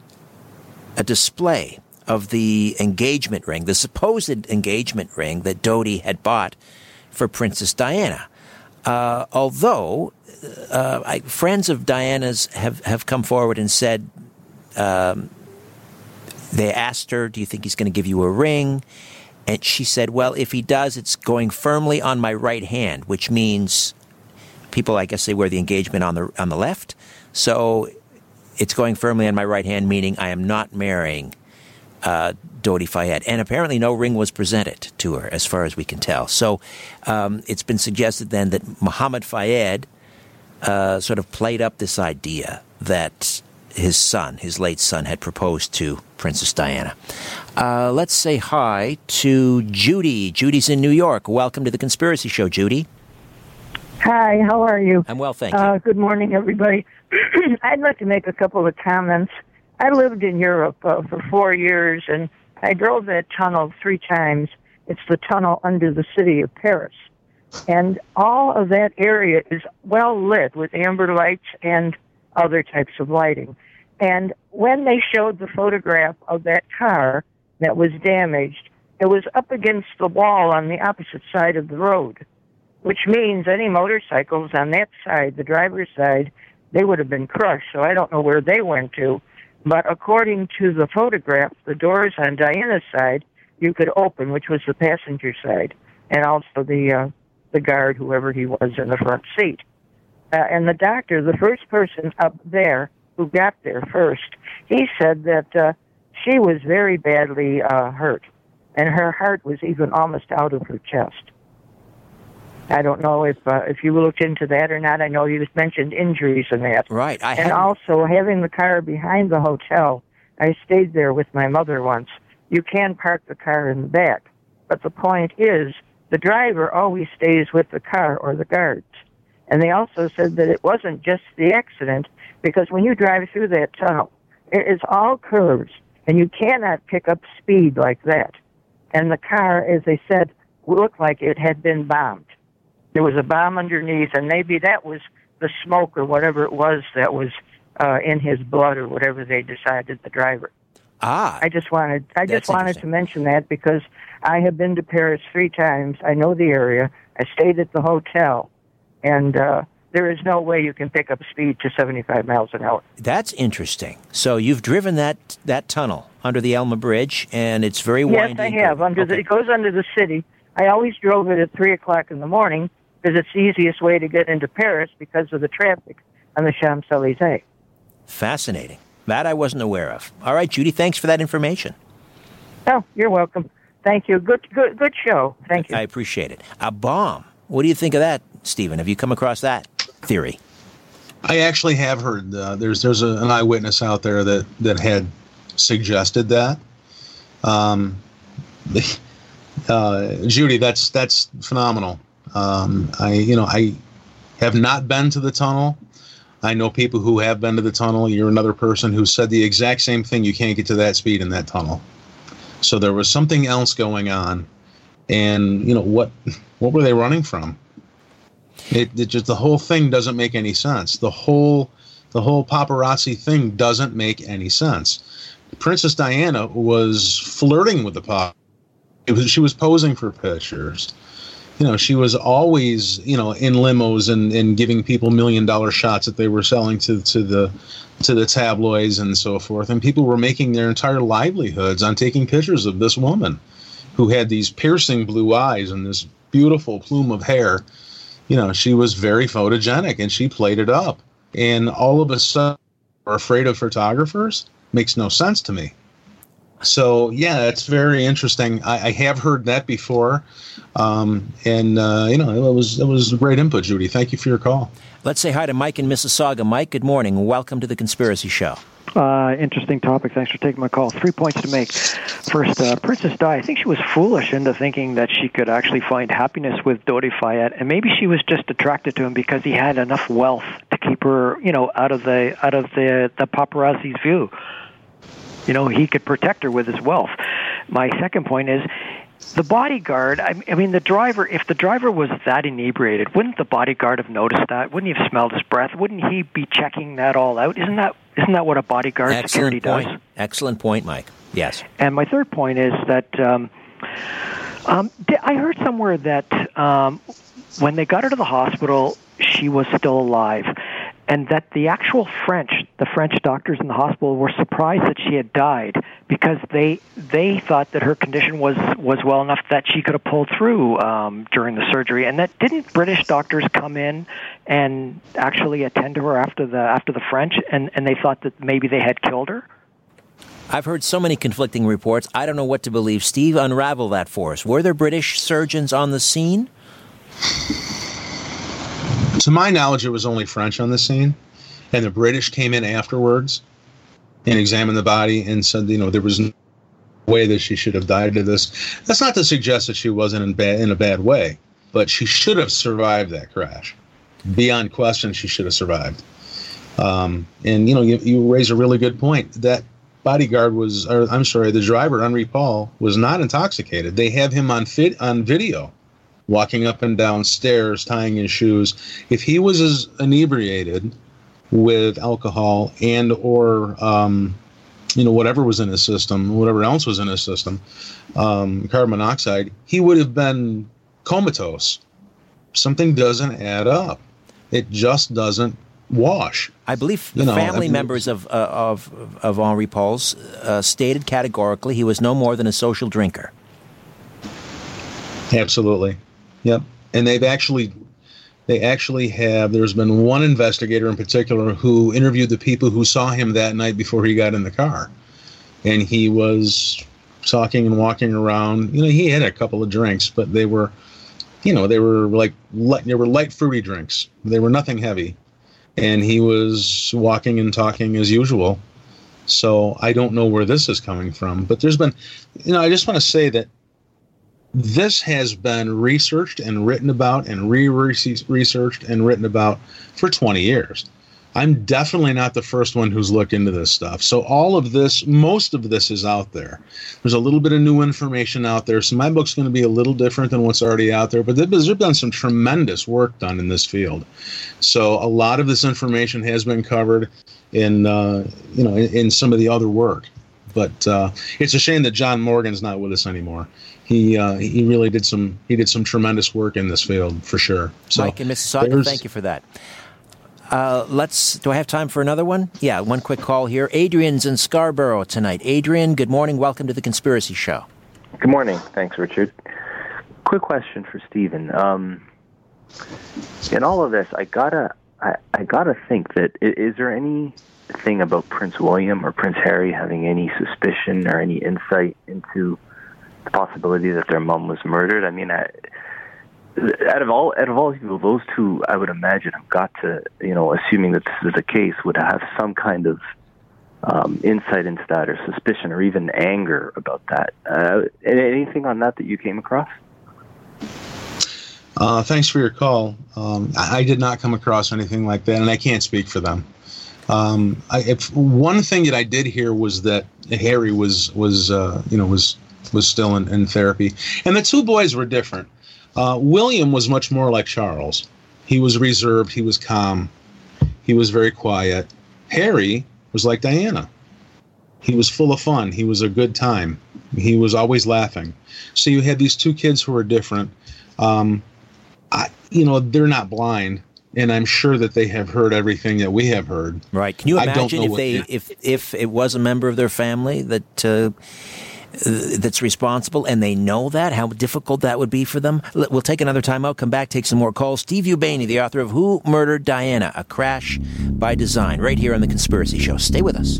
C: a display of the engagement ring, the supposed engagement ring that Dodi had bought for Princess Diana. Uh, although uh, I, friends of Diana's have, have come forward and said, um, they asked her, do you think he's going to give you a ring? And she said, well, if he does, it's going firmly on my right hand, which means people, I guess they wear the engagement on the on the left. So it's going firmly on my right hand, meaning I am not marrying uh, Dodi Fayed. And apparently no ring was presented to her, as far as we can tell. So um, it's been suggested then that Mohammed Fayed uh, sort of played up this idea that his son, his late son, had proposed to Princess Diana. Uh, let's say hi to Judy. Judy's in New York. Welcome to the Conspiracy Show, Judy.
H: Hi, how are you?
C: I'm well, thank you.
H: Uh, good morning, everybody. I'd like to make a couple of comments. I lived in Europe uh, for four years, and I drove that tunnel three times. It's the tunnel under the city of Paris. And all of that area is well lit with amber lights and other types of lighting. And when they showed the photograph of that car that was damaged, it was up against the wall on the opposite side of the road, which means any motorcycles on that side, the driver's side, they would have been crushed. So I don't know where they went to. But according to the photograph, the doors on Diana's side, you could open, which was the passenger side, and also the uh, the guard, whoever he was, in the front seat. Uh, and the doctor, the first person up there who got there first, he said that uh, she was very badly uh, hurt, and her heart was even almost out of her chest. I don't know if uh, if you looked into that or not. I know you just mentioned injuries and that.
C: Right. I
H: and also having the car behind the hotel. I stayed there with my mother once. You can park the car in the back, but the point is the driver always stays with the car or the guards. And they also said that it wasn't just the accident, because when you drive through that tunnel, it is all curves, and you cannot pick up speed like that. And the car, as they said, looked like it had been bombed. There was a bomb underneath, and maybe that was the smoke or whatever it was that was uh, in his blood or whatever they decided, the driver.
C: Ah,
H: I just wanted I just wanted to mention that because I have been to Paris three times. I know the area. I stayed at the hotel, and uh, there is no way you can pick up speed to seventy-five miles an hour.
C: That's interesting. So you've driven that that tunnel under the Elma Bridge, and it's very winding.
H: Yes, I have. Under okay. the, it goes under the city. I always drove it at three o'clock in the morning because it's the easiest way to get into Paris because of the traffic on the Champs-Élysées.
C: Fascinating. That I wasn't aware of. All right, Judy, thanks for that information.
H: Oh, you're welcome. Thank you. Good good, good show. Thank you.
C: I appreciate it. A bomb. What do you think of that, Stephen? Have you come across that theory?
D: I actually have heard. Uh, there's there's a, an eyewitness out there that, that had suggested that. Um, uh, Judy, that's that's phenomenal. Um, I you know I have not been to the tunnel. I know people who have been to the tunnel. You're another person who said the exact same thing. You can't get to that speed in that tunnel. So there was something else going on, and you know what? What were they running from? It, it just the whole thing doesn't make any sense. The whole The whole paparazzi thing doesn't make any sense. Princess Diana was flirting with the pop. It was, she was posing for pictures. You know, she was always, you know, in limos and, and giving people million dollar shots that they were selling to, to the to the tabloids and so forth. And people were making their entire livelihoods on taking pictures of this woman who had these piercing blue eyes and this beautiful plume of hair. You know, she was very photogenic and she played it up. And all of a sudden, we're afraid of photographers? Makes no sense to me. So, yeah, it's very interesting. I, I have heard that before. Um, and, uh, you know, it was it was great input, Judy. Thank you for your call.
C: Let's say hi to Mike in Mississauga. Mike, good morning. Welcome to The Conspiracy Show.
I: Uh, interesting topic. Thanks for taking my call. Three points to make. First, uh, Princess Di, I think she was foolish into thinking that she could actually find happiness with Dodi Fayed, and maybe she was just attracted to him because he had enough wealth to keep her, you know, out of the out of the the paparazzi's view. You know, he could protect her with his wealth. My second point is, the bodyguard, I, I mean, the driver, if the driver was that inebriated, wouldn't the bodyguard have noticed that? Wouldn't he have smelled his breath? Wouldn't he be checking that all out? Isn't that isn't that what a bodyguard
C: Excellent
I: security
C: point.
I: does?
C: Excellent point, Mike. Yes.
I: And my third point is that um, um, I heard somewhere that um, when they got her to the hospital, she was still alive. And that the actual French, the French doctors in the hospital were surprised that she had died because they they thought that her condition was, was well enough that she could have pulled through um, during the surgery. And that didn't British doctors come in and actually attend to her after the after the French, and, and they thought that maybe they had killed her?
C: I've heard so many conflicting reports. I don't know what to believe. Steve, unravel that for us. Were there British surgeons on the scene?
D: To my knowledge, it was only French on the scene, and the British came in afterwards and examined the body and said, you know, there was no way that she should have died of this. That's not to suggest that she wasn't in, bad, in a bad way, but she should have survived that crash. Beyond question, she should have survived. Um, and, you know, you, you raise a really good point. That bodyguard was, or I'm sorry, the driver, Henri Paul, was not intoxicated. They have him on fit, on video, walking up and down stairs, tying his shoes. If he was as inebriated with alcohol and or, um, you know, whatever was in his system, whatever else was in his system, um, carbon monoxide, he would have been comatose. Something doesn't add up. It just doesn't wash.
C: I believe the
D: you know,
C: family
D: I mean,
C: members of, uh, of, of Henri Paul's uh, stated categorically he was no more than a social drinker.
D: Absolutely. Yep. And they've actually, they actually have, there's been one investigator in particular who interviewed the people who saw him that night before he got in the car. And he was talking and walking around. You know, he had a couple of drinks, but they were, you know, they were like, light, they were light fruity drinks. They were nothing heavy. And he was walking and talking as usual. So I don't know where this is coming from. But there's been, you know, I just want to say that this has been researched and written about and re-researched and written about for twenty years. I'm definitely not the first one who's looked into this stuff. So all of this, most of this is out there. There's a little bit of new information out there. So my book's going to be a little different than what's already out there. But there's been some tremendous work done in this field. So a lot of this information has been covered in, uh, you know, in, in some of the other work. But uh, it's a shame that John Morgan's not with us anymore. He uh, he really did some he did some tremendous work in this field for sure. So
C: Mike in Mississauga, thank you for that. Uh, let's. Do I have time for another one? Yeah, one quick call here. Adrian's in Scarborough tonight. Adrian, good morning. Welcome to the Conspiracy Show.
J: Good morning. Thanks, Richard. Quick question for Stephen. Um, in all of this, I gotta I, I gotta think that is, is there anything about Prince William or Prince Harry having any suspicion or any insight into the possibility that their mom was murdered? I mean, I, out of all out of all people, those two, I would imagine, have got to, you know, assuming that this is the case, would have some kind of um, insight into that, or suspicion, or even anger about that. Uh, anything on that that you came across?
D: Uh, thanks for your call. Um, I, I did not come across anything like that, and I can't speak for them. Um, I, if one thing that I did hear was that Harry was was uh, you know was was still in, in therapy. And the two boys were different. Uh, William was much more like Charles. He was reserved. He was calm. He was very quiet. Harry was like Diana. He was full of fun. He was a good time. He was always laughing. So you had these two kids who were different. Um, I, you know, they're not blind, and I'm sure that they have heard everything that we have heard.
C: Right. Can you
D: I don't
C: imagine
D: know
C: if
D: what
C: they,
D: they-
C: if if it was a member of their family that uh, that's responsible, and they know that, how difficult that would be for them? L- We'll take another time out, come back, take some more calls. Steve Ubaney, the author of Who Murdered Diana? A Crash by Design, right here on The Conspiracy Show. Stay with us.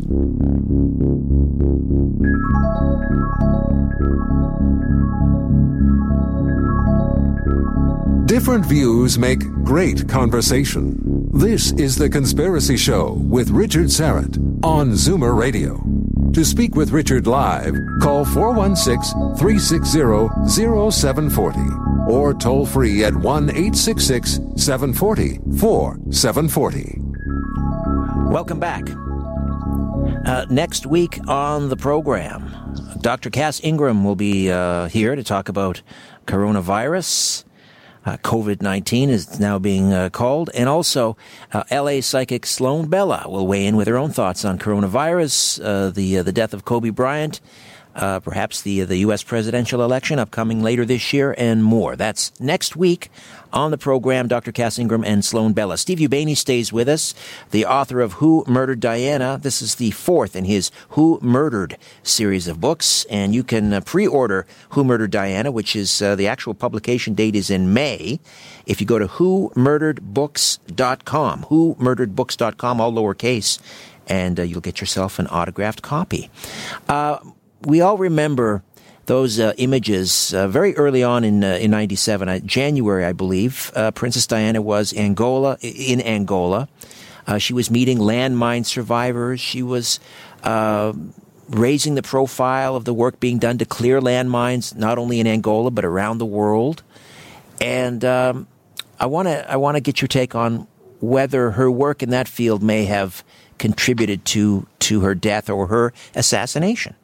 A: Different views make great conversation. This is The Conspiracy Show with Richard Syrett on Zoomer Radio. To speak with Richard live, call four one six, three six zero, zero seven four zero or toll free at one eight six six, seven four zero, four seven four zero.
C: Welcome back. Uh, next week on the program, Doctor Cass Ingram will be uh, here to talk about coronavirus. Uh, COVID nineteen is now being uh, called. And also, uh, L A psychic Sloan Bella will weigh in with her own thoughts on coronavirus, uh, the uh, the death of Kobe Bryant, uh, perhaps the the U S presidential election upcoming later this year, and more. That's next week on the program. Doctor Cass Ingram and Sloan Bella. Steve Ubaney stays with us, the author of Who Murdered Diana. This is the fourth in his Who Murdered series of books, and you can uh, pre-order Who Murdered Diana, which is uh, the actual publication date is in May. If you go to who murdered books dot com, who murdered books dot com, all lowercase, and uh, you'll get yourself an autographed copy. Uh, we all remember those uh, images uh, very early on in uh, in ninety-seven, uh, January, I believe. Uh, Princess Diana was Angola in Angola. Uh, she was meeting landmine survivors. She was uh, raising the profile of the work being done to clear landmines, not only in Angola but around the world. And um, I want to I want to get your take on whether her work in that field may have contributed to to her death or her assassination.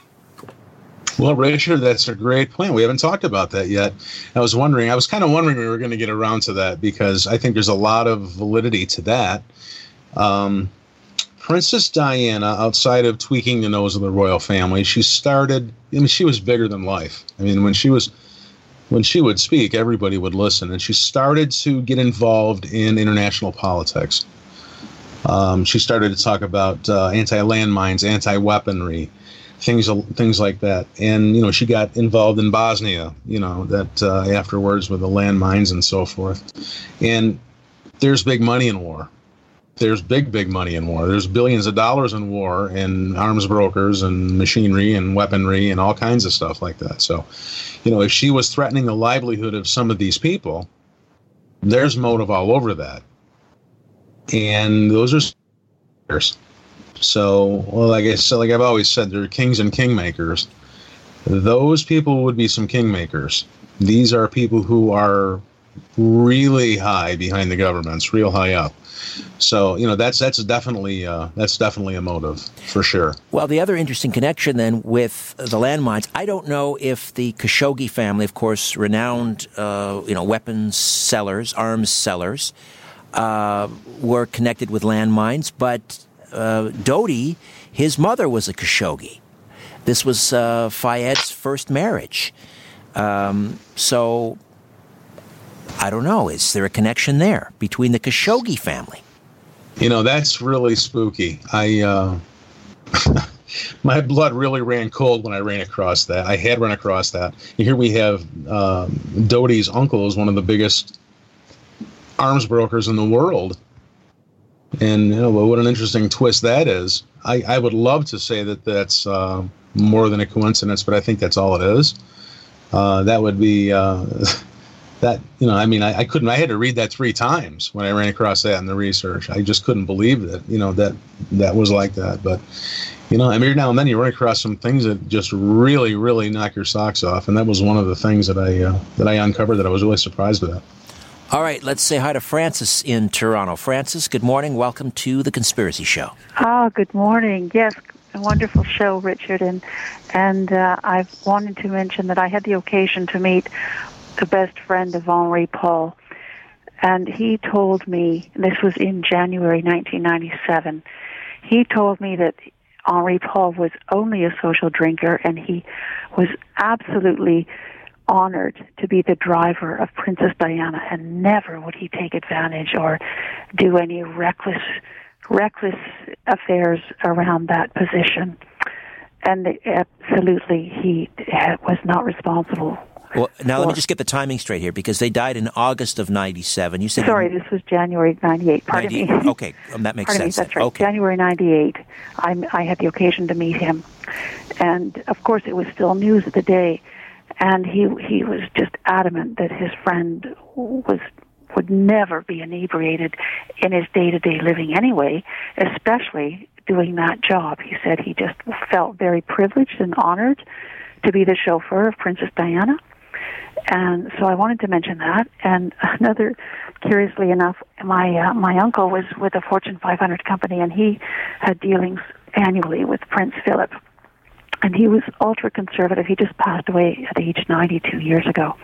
D: Well, Richard, that's a great point. We haven't talked about that yet. I was wondering, I was kind of wondering we were going to get around to that because I think there's a lot of validity to that. Um, Princess Diana, outside of tweaking the nose of the royal family, she started, I mean, she was bigger than life. I mean, when she was, when she would speak, everybody would listen. And she started to get involved in international politics. Um, she started to talk about uh, anti-landmines, anti-weaponry, things things like that. And, you know, she got involved in Bosnia, you know, that uh, afterwards with the landmines and so forth. And there's big money in war. There's big, big money in war. There's billions of dollars in war and arms brokers and machinery and weaponry and all kinds of stuff like that. So, you know, if she was threatening the livelihood of some of these people, there's motive all over that. And those are So, well, like I said, like I've always said, there are kings and kingmakers. Those people would be some kingmakers. These are people who are really high behind the governments, real high up. So, you know, that's that's definitely uh, that's definitely a motive for sure.
C: Well, the other interesting connection then with the landmines, I don't know if the Khashoggi family, of course, renowned, uh, you know, weapons sellers, arms sellers, uh, were connected with landmines, but Uh, Dodi, his mother was a Khashoggi. This was uh, Fayed's first marriage. Um, so, I don't know. Is there a connection there between the Khashoggi family?
D: You know, that's really spooky. I, uh, my blood really ran cold when I ran across that. I had run across that. Here we have um, Dodi's uncle is one of the biggest arms brokers in the world. And, you know, what an interesting twist that is. I, I would love to say that that's uh, more than a coincidence, but I think that's all it is. Uh, that would be, uh, that, you know, I mean, I, I couldn't, I had to read that three times when I ran across that in the research. I just couldn't believe that, you know, that that was like that. But, you know, I mean, now and then you run across some things that just really, really knock your socks off. And that was one of the things that I, uh, that I uncovered that I was really surprised with.
C: All right, let's say hi to Francis in Toronto. Francis, good morning. Welcome to The Conspiracy Show.
K: Oh, good morning. Yes, a wonderful show, Richard. And and uh, I've wanted to mention that I had the occasion to meet the best friend of Henri Paul. And he told me, this was in January nineteen ninety-seven, he told me that Henri Paul was only a social drinker, and he was absolutely honored to be the driver of Princess Diana, and never would he take advantage or do any reckless reckless affairs around that position. And absolutely, he was not responsible.
C: Well, now let me just get the timing straight here, because they died in August of ninety-seven. You said
K: Sorry, this was January ninety-eight. Pardon
C: ninety-eight.
K: me.
C: Okay, um, that makes
K: Pardon
C: sense.
K: Me, that's right.
C: Okay.
K: January ninety-eight. I, I had the occasion to meet him, and of course, it was still news of the day. And he he was just adamant that his friend was would never be inebriated in his day-to-day living anyway, especially doing that job. He said he just felt very privileged and honored to be the chauffeur of Princess Diana. And so I wanted to mention that. And another, curiously enough, my uh, my uncle was with a Fortune five hundred company, and he had dealings annually with Prince Philip. And he was ultra-conservative. He just passed away at age ninety-two years ago.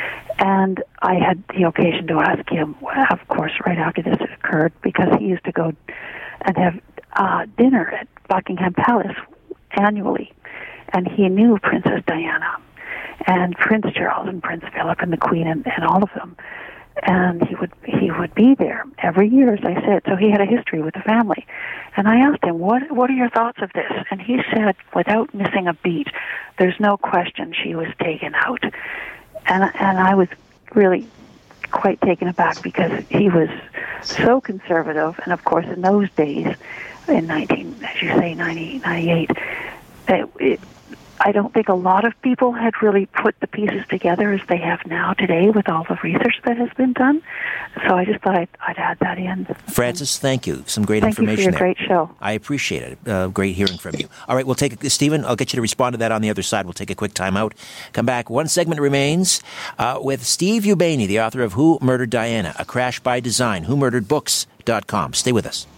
K: And I had the occasion to ask him, of course, right after this occurred, because he used to go and have uh, dinner at Buckingham Palace annually. And he knew Princess Diana and Prince Charles and Prince Philip and the Queen and, and all of them. And he would he would be there every year, as I said. So he had a history with the family. And I asked him, what what are your thoughts of this? And he said, without missing a beat, there's no question she was taken out. And and I was really quite taken aback, because he was so conservative. And of course, in those days, in nineteen, as you say, ninety, ninety-eight, it, it, I don't think a lot of people had really put the pieces together as they have now today with all the research that has been done. So I just thought I'd, I'd add that in.
C: Frances, thank you. Some great
K: thank
C: information
K: there. Thank you for your
C: there.
K: great show.
C: I appreciate it. Uh, great hearing from you. All right, we'll take a, Stephen, I'll get you to respond to that on the other side. We'll take a quick time out. Come back. One segment remains uh, with Steve Ubaney, the author of Who Murdered Diana? A Crash by Design, who murdered books dot com. Stay with us.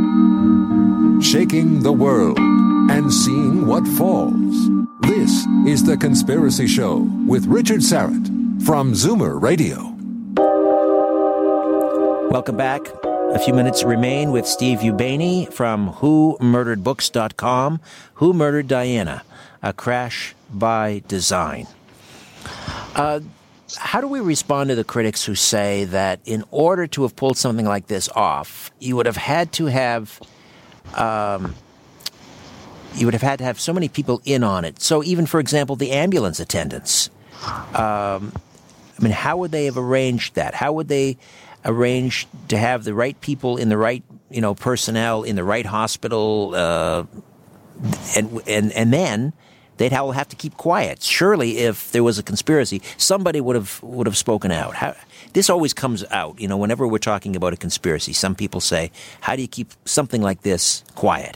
A: Shaking the world and seeing what falls. This is The Conspiracy Show with Richard Syrett from Zoomer Radio.
C: Welcome back. A few minutes remain with Steve Ubaney from who murdered books dot com. Who Murdered Diana? A Crash by Design. Uh, how do we respond to the critics who say that in order to have pulled something like this off, you would have had to have... Um, You would have had to have so many people in on it. So even, for example, the ambulance attendants. Um, I mean, how would they have arranged that? How would they arrange to have the right people in the right, you know, personnel in the right hospital? Uh, and and and then they'd all have to keep quiet. Surely, if there was a conspiracy, somebody would have would have spoken out. How, this always comes out, you know. Whenever we're talking about a conspiracy, some people say, "How do you keep something like this quiet?"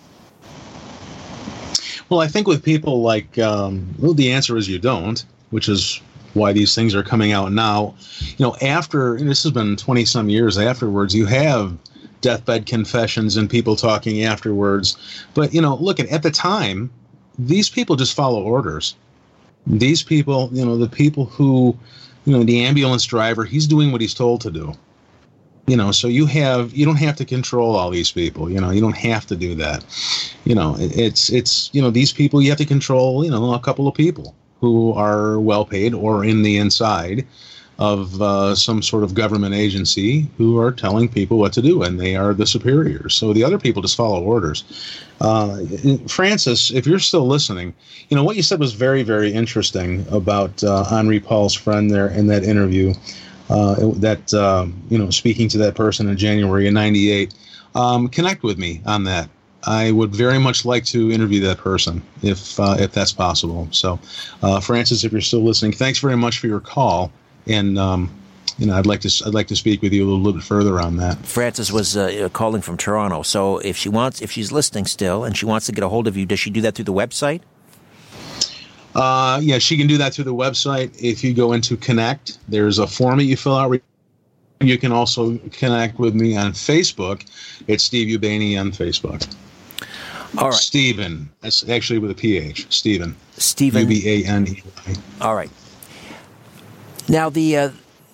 D: Well, I think with people like, um, well, the answer is you don't, which is why these things are coming out now. You know, after, and this has been twenty-some years afterwards, you have deathbed confessions and people talking afterwards. But, you know, look, at, at the time, these people just follow orders. These people, you know, the people who, you know, the ambulance driver, he's doing what he's told to do. You know, so you have, you don't have to control all these people, you know, you don't have to do that. You know, it, it's, it's, you know, these people, you have to control, you know, a couple of people who are well paid or in the inside of uh, some sort of government agency who are telling people what to do, and they are the superiors. So the other people just follow orders. Uh, Frances, if you're still listening, you know, what you said was very, very interesting about uh, Henri Paul's friend there in that interview. Uh, that, uh, you know, speaking to that person in January of ninety-eight, um, connect with me on that. I would very much like to interview that person if uh, if that's possible. So, uh, Frances, if you're still listening, thanks very much for your call. And, um, you know, I'd like to I'd like to speak with you a little bit further on that.
C: Frances was uh, calling from Toronto. So if she wants, if she's listening still and she wants to get a hold of you, does she do that through the website?
D: Uh, yeah, she can do that through the website. If you go into Connect, there's a form that you fill out. You can also connect with me on Facebook. It's Steve Ubaney on Facebook.
C: All right.
D: Stephen. That's actually with a P H. Stephen.
C: Stephen.
D: U B A N E Y.
C: All right. Now, the uh,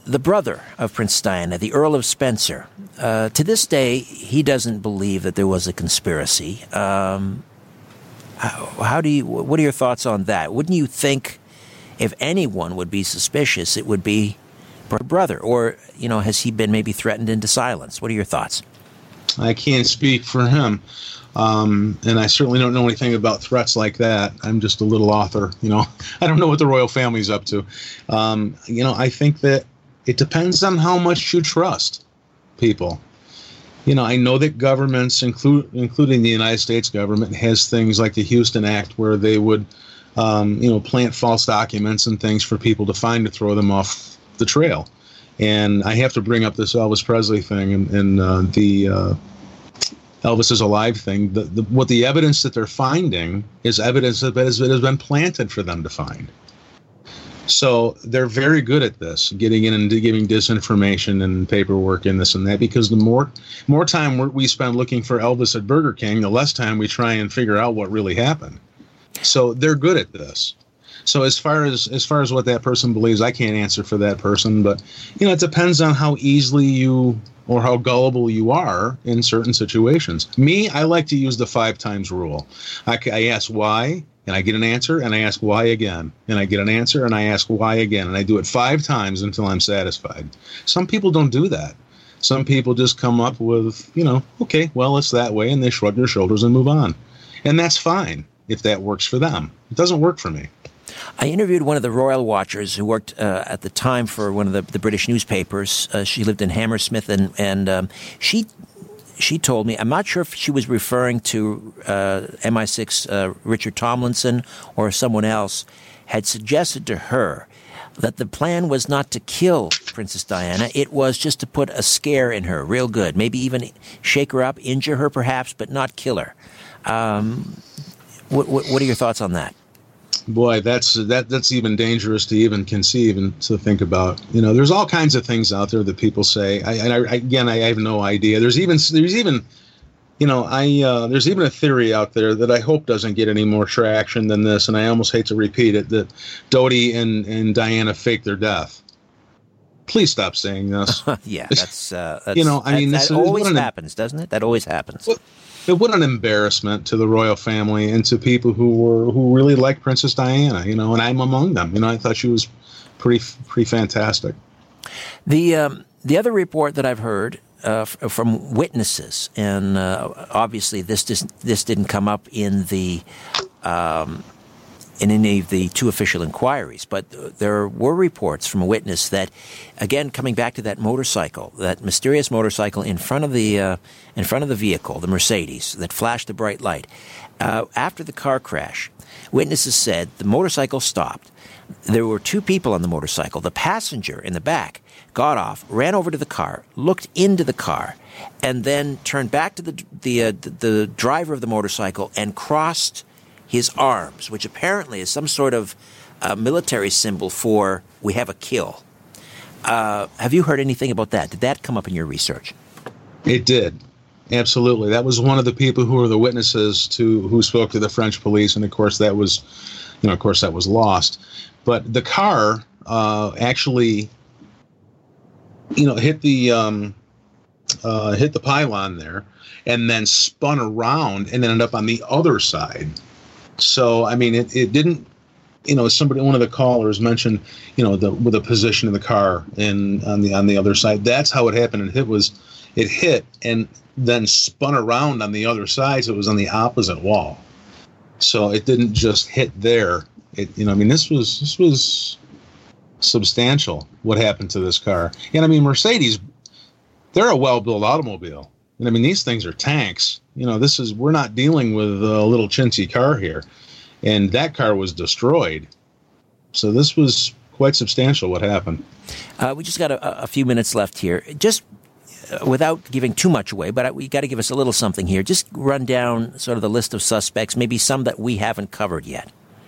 C: the brother of Princess Diana, the Earl of Spencer, uh, to this day, he doesn't believe that there was a conspiracy. Um, how, how do you? What are your thoughts on that? Wouldn't you think, if anyone would be suspicious, it would be her brother? Or, you know, has he been maybe threatened into silence? What are your thoughts?
D: I can't speak for him. Um, and I certainly don't know anything about threats like that. I'm just a little author, you know. I don't know what the royal family's up to. Um, you know, I think that it depends on how much you trust people. You know, I know that governments, include, including the United States government, has things like the Houston Act where they would, um, you know, plant false documents and things for people to find to throw them off the trail. And I have to bring up this Elvis Presley thing and, and uh, the uh, Elvis is Alive thing. The, the, what the evidence that they're finding is evidence that has, that has been planted for them to find. So they're very good at this, getting in and giving disinformation and paperwork and this and that, because the more more time we spend looking for Elvis at Burger King, the less time we try and figure out what really happened. So they're good at this. So as far as as far as what that person believes, I can't answer for that person. But, you know, it depends on how easily you or how gullible you are in certain situations. Me, I like to use the five times rule. I, I ask why, and I get an answer, and I ask why again. And I get an answer, and I ask why again. And I do it five times until I'm satisfied. Some people don't do that. Some people just come up with, you know, okay, well, it's that way, and they shrug their shoulders and move on. And that's fine if that works for them. It doesn't work for me.
C: I interviewed one of the royal watchers who worked uh, at the time for one of the, the British newspapers. Uh, she lived in Hammersmith, and, and um, she she told me, I'm not sure if she was referring to uh, M I six uh, Richard Tomlinson or someone else, had suggested to her that the plan was not to kill Princess Diana. It was just to put a scare in her, real good. Maybe even shake her up, injure her perhaps, but not kill her. Um, what, what, what are your thoughts on that?
D: Boy, that's that that's even dangerous to even conceive and to think about. You know, there's all kinds of things out there that people say. I, and I, again, I have no idea. There's even there's even, you know, I uh, there's even a theory out there that I hope doesn't get any more traction than this, and I almost hate to repeat it, that Dodi and, and Diana faked their death. Please stop saying this.
C: yeah, that's, uh, that's
D: you know, I
C: that,
D: mean,
C: that
D: this
C: always
D: is,
C: happens, doesn't it? That always happens.
D: What, What an embarrassment to the royal family and to people who were who really liked Princess Diana, you know, and I'm among them. You know, I thought she was pretty pretty fantastic.
C: The um, the other report that I've heard uh, f- from witnesses, and uh, obviously this dis- this didn't come up in the um, in any of the two official inquiries, but there were reports from a witness that, again, coming back to that motorcycle, that mysterious motorcycle in front of the uh, in front of the vehicle, the Mercedes, that flashed the bright light. Uh, after the car crash, witnesses said the motorcycle stopped. There were two people on the motorcycle. The passenger in the back got off, ran over to the car, looked into the car, and then turned back to the the uh, the driver of the motorcycle and crossed his arms, which apparently is some sort of uh, military symbol for we have a kill. Uh, have you heard anything about that? Did that come up in your research?
D: It did. Absolutely. That was one of the people who were the witnesses to who spoke to the French police. And of course that was, you know, of course that was lost. But the car uh, actually, you know, hit the, um, uh, hit the pylon there and then spun around and ended up on the other side. So, I mean, it, it didn't, you know, somebody, one of the callers mentioned, you know, the with the position of the car and on the on the other side. That's how it happened. And it was, it hit and then spun around on the other side. So it was on the opposite wall. So it didn't just hit there. It, you know, I mean, this was this was substantial what happened to this car. And I mean, Mercedes, they're a well-built automobile. And I mean, these things are tanks. You know, this is, we're not dealing with a little chintzy car here. And that car was destroyed. So this was quite substantial what happened.
C: Uh, we just got a, a few minutes left here. Just uh, without giving too much away, but we got to give us a little something here. Just run down sort of the list of suspects, maybe some that we haven't covered yet.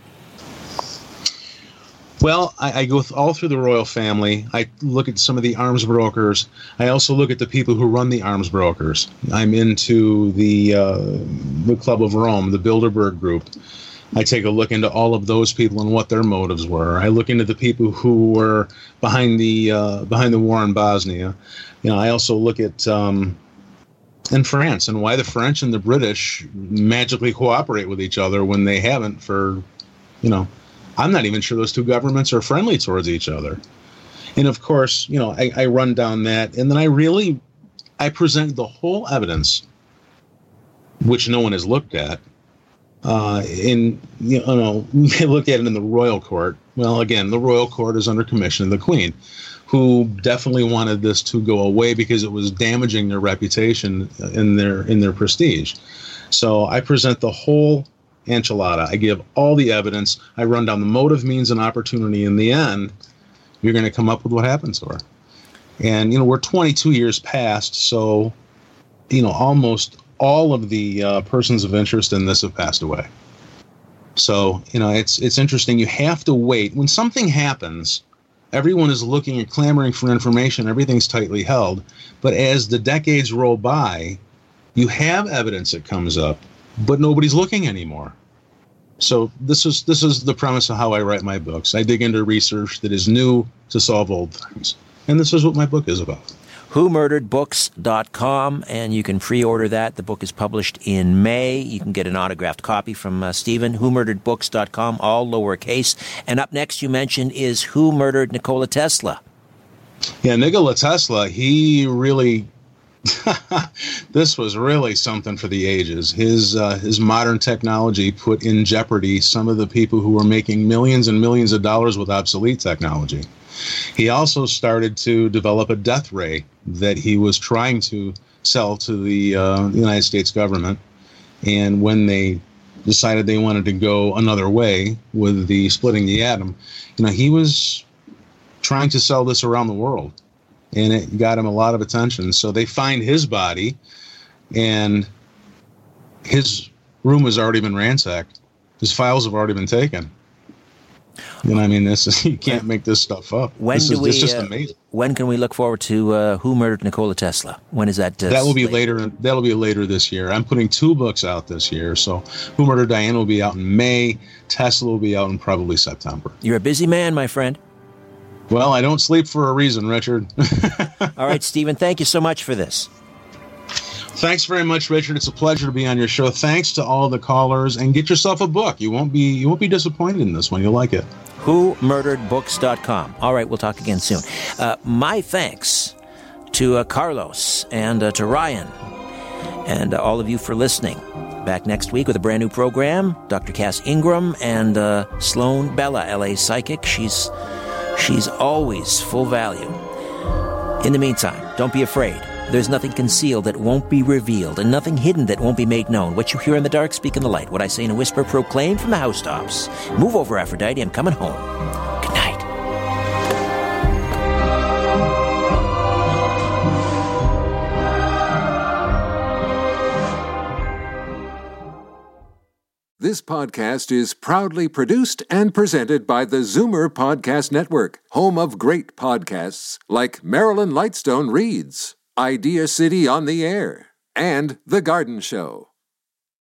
D: Well, I, I go th- all through the royal family. I look at some of the arms brokers. I also look at the people who run the arms brokers. I'm into the uh, the Club of Rome, the Bilderberg Group. I take a look into all of those people and what their motives were. I look into the people who were behind the uh, behind the war in Bosnia. You know, I also look at um, in France and why the French and the British magically cooperate with each other when they haven't for, you know, I'm not even sure those two governments are friendly towards each other. And of course, you know, I, I run down that, and then I really I present the whole evidence, which no one has looked at. Uh, in, you know, they look at it in the royal court. Well, again, the royal court is under commission of the Queen, who definitely wanted this to go away because it was damaging their reputation in their in their prestige. So I present the whole enchilada. I give all the evidence. I run down the motive, means, and opportunity. In the end, you're going to come up with what happened to her. And, you know, we're twenty-two years past, so, you know, almost all of the uh, persons of interest in this have passed away. So, you know, it's it's interesting. You have to wait. When something happens, everyone is looking and clamoring for information. Everything's tightly held. But as the decades roll by, you have evidence that comes up, but nobody's looking anymore. So this is this is the premise of how I write my books. I dig into research that is new to solve old things. And this is what my book is about.
C: who murdered books dot com, and you can pre-order that. The book is published in May. You can get an autographed copy from uh, Stephen. who murdered books dot com, all lowercase. And up next, you mentioned, is Who Murdered Nikola Tesla?
D: Yeah, Nikola Tesla, he really... this was really something for the ages. His uh, his modern technology put in jeopardy some of the people who were making millions and millions of dollars with obsolete technology. He also started to develop a death ray that he was trying to sell to the uh, United States government. And when they decided they wanted to go another way with the splitting the atom, you know, he was trying to sell this around the world. And it got him a lot of attention. So they find his body, and his room has already been ransacked. His files have already been taken. You know, I mean, this is, you can't make this stuff up.
C: When
D: this
C: do
D: is,
C: we?
D: It's just
C: uh,
D: amazing.
C: When can we look forward to uh, Who Murdered Nikola Tesla? When is that? Uh,
D: that will be
C: later?
D: later. That'll be later this year. I'm putting two books out this year. So, Who Murdered Diana will be out in May. Tesla will be out in probably September.
C: You're a busy man, my friend.
D: Well, I don't sleep for a reason, Richard.
C: All right, Stephen, thank you so much for this.
D: Thanks very much, Richard. It's a pleasure to be on your show. Thanks to all the callers, and get yourself a book. You won't be you won't be disappointed in this one. You'll like it.
C: who murdered books dot com. All right, we'll talk again soon. Uh, my thanks to uh, Carlos and uh, to Ryan and uh, all of you for listening. Back next week with a brand new program. Doctor Cass Ingram and uh, Sloan Bella, L A psychic. She's she's always full value. In the meantime, don't be afraid. There's nothing concealed that won't be revealed, and nothing hidden that won't be made known. What you hear in the dark, speak in the light. What I say in a whisper, proclaim from the housetops. Move over, Aphrodite. I'm coming home. Good night.
A: This podcast is proudly produced and presented by the Zoomer Podcast Network, home of great podcasts like Marilyn Lightstone Reads, Idea City on the Air, and The Garden Show.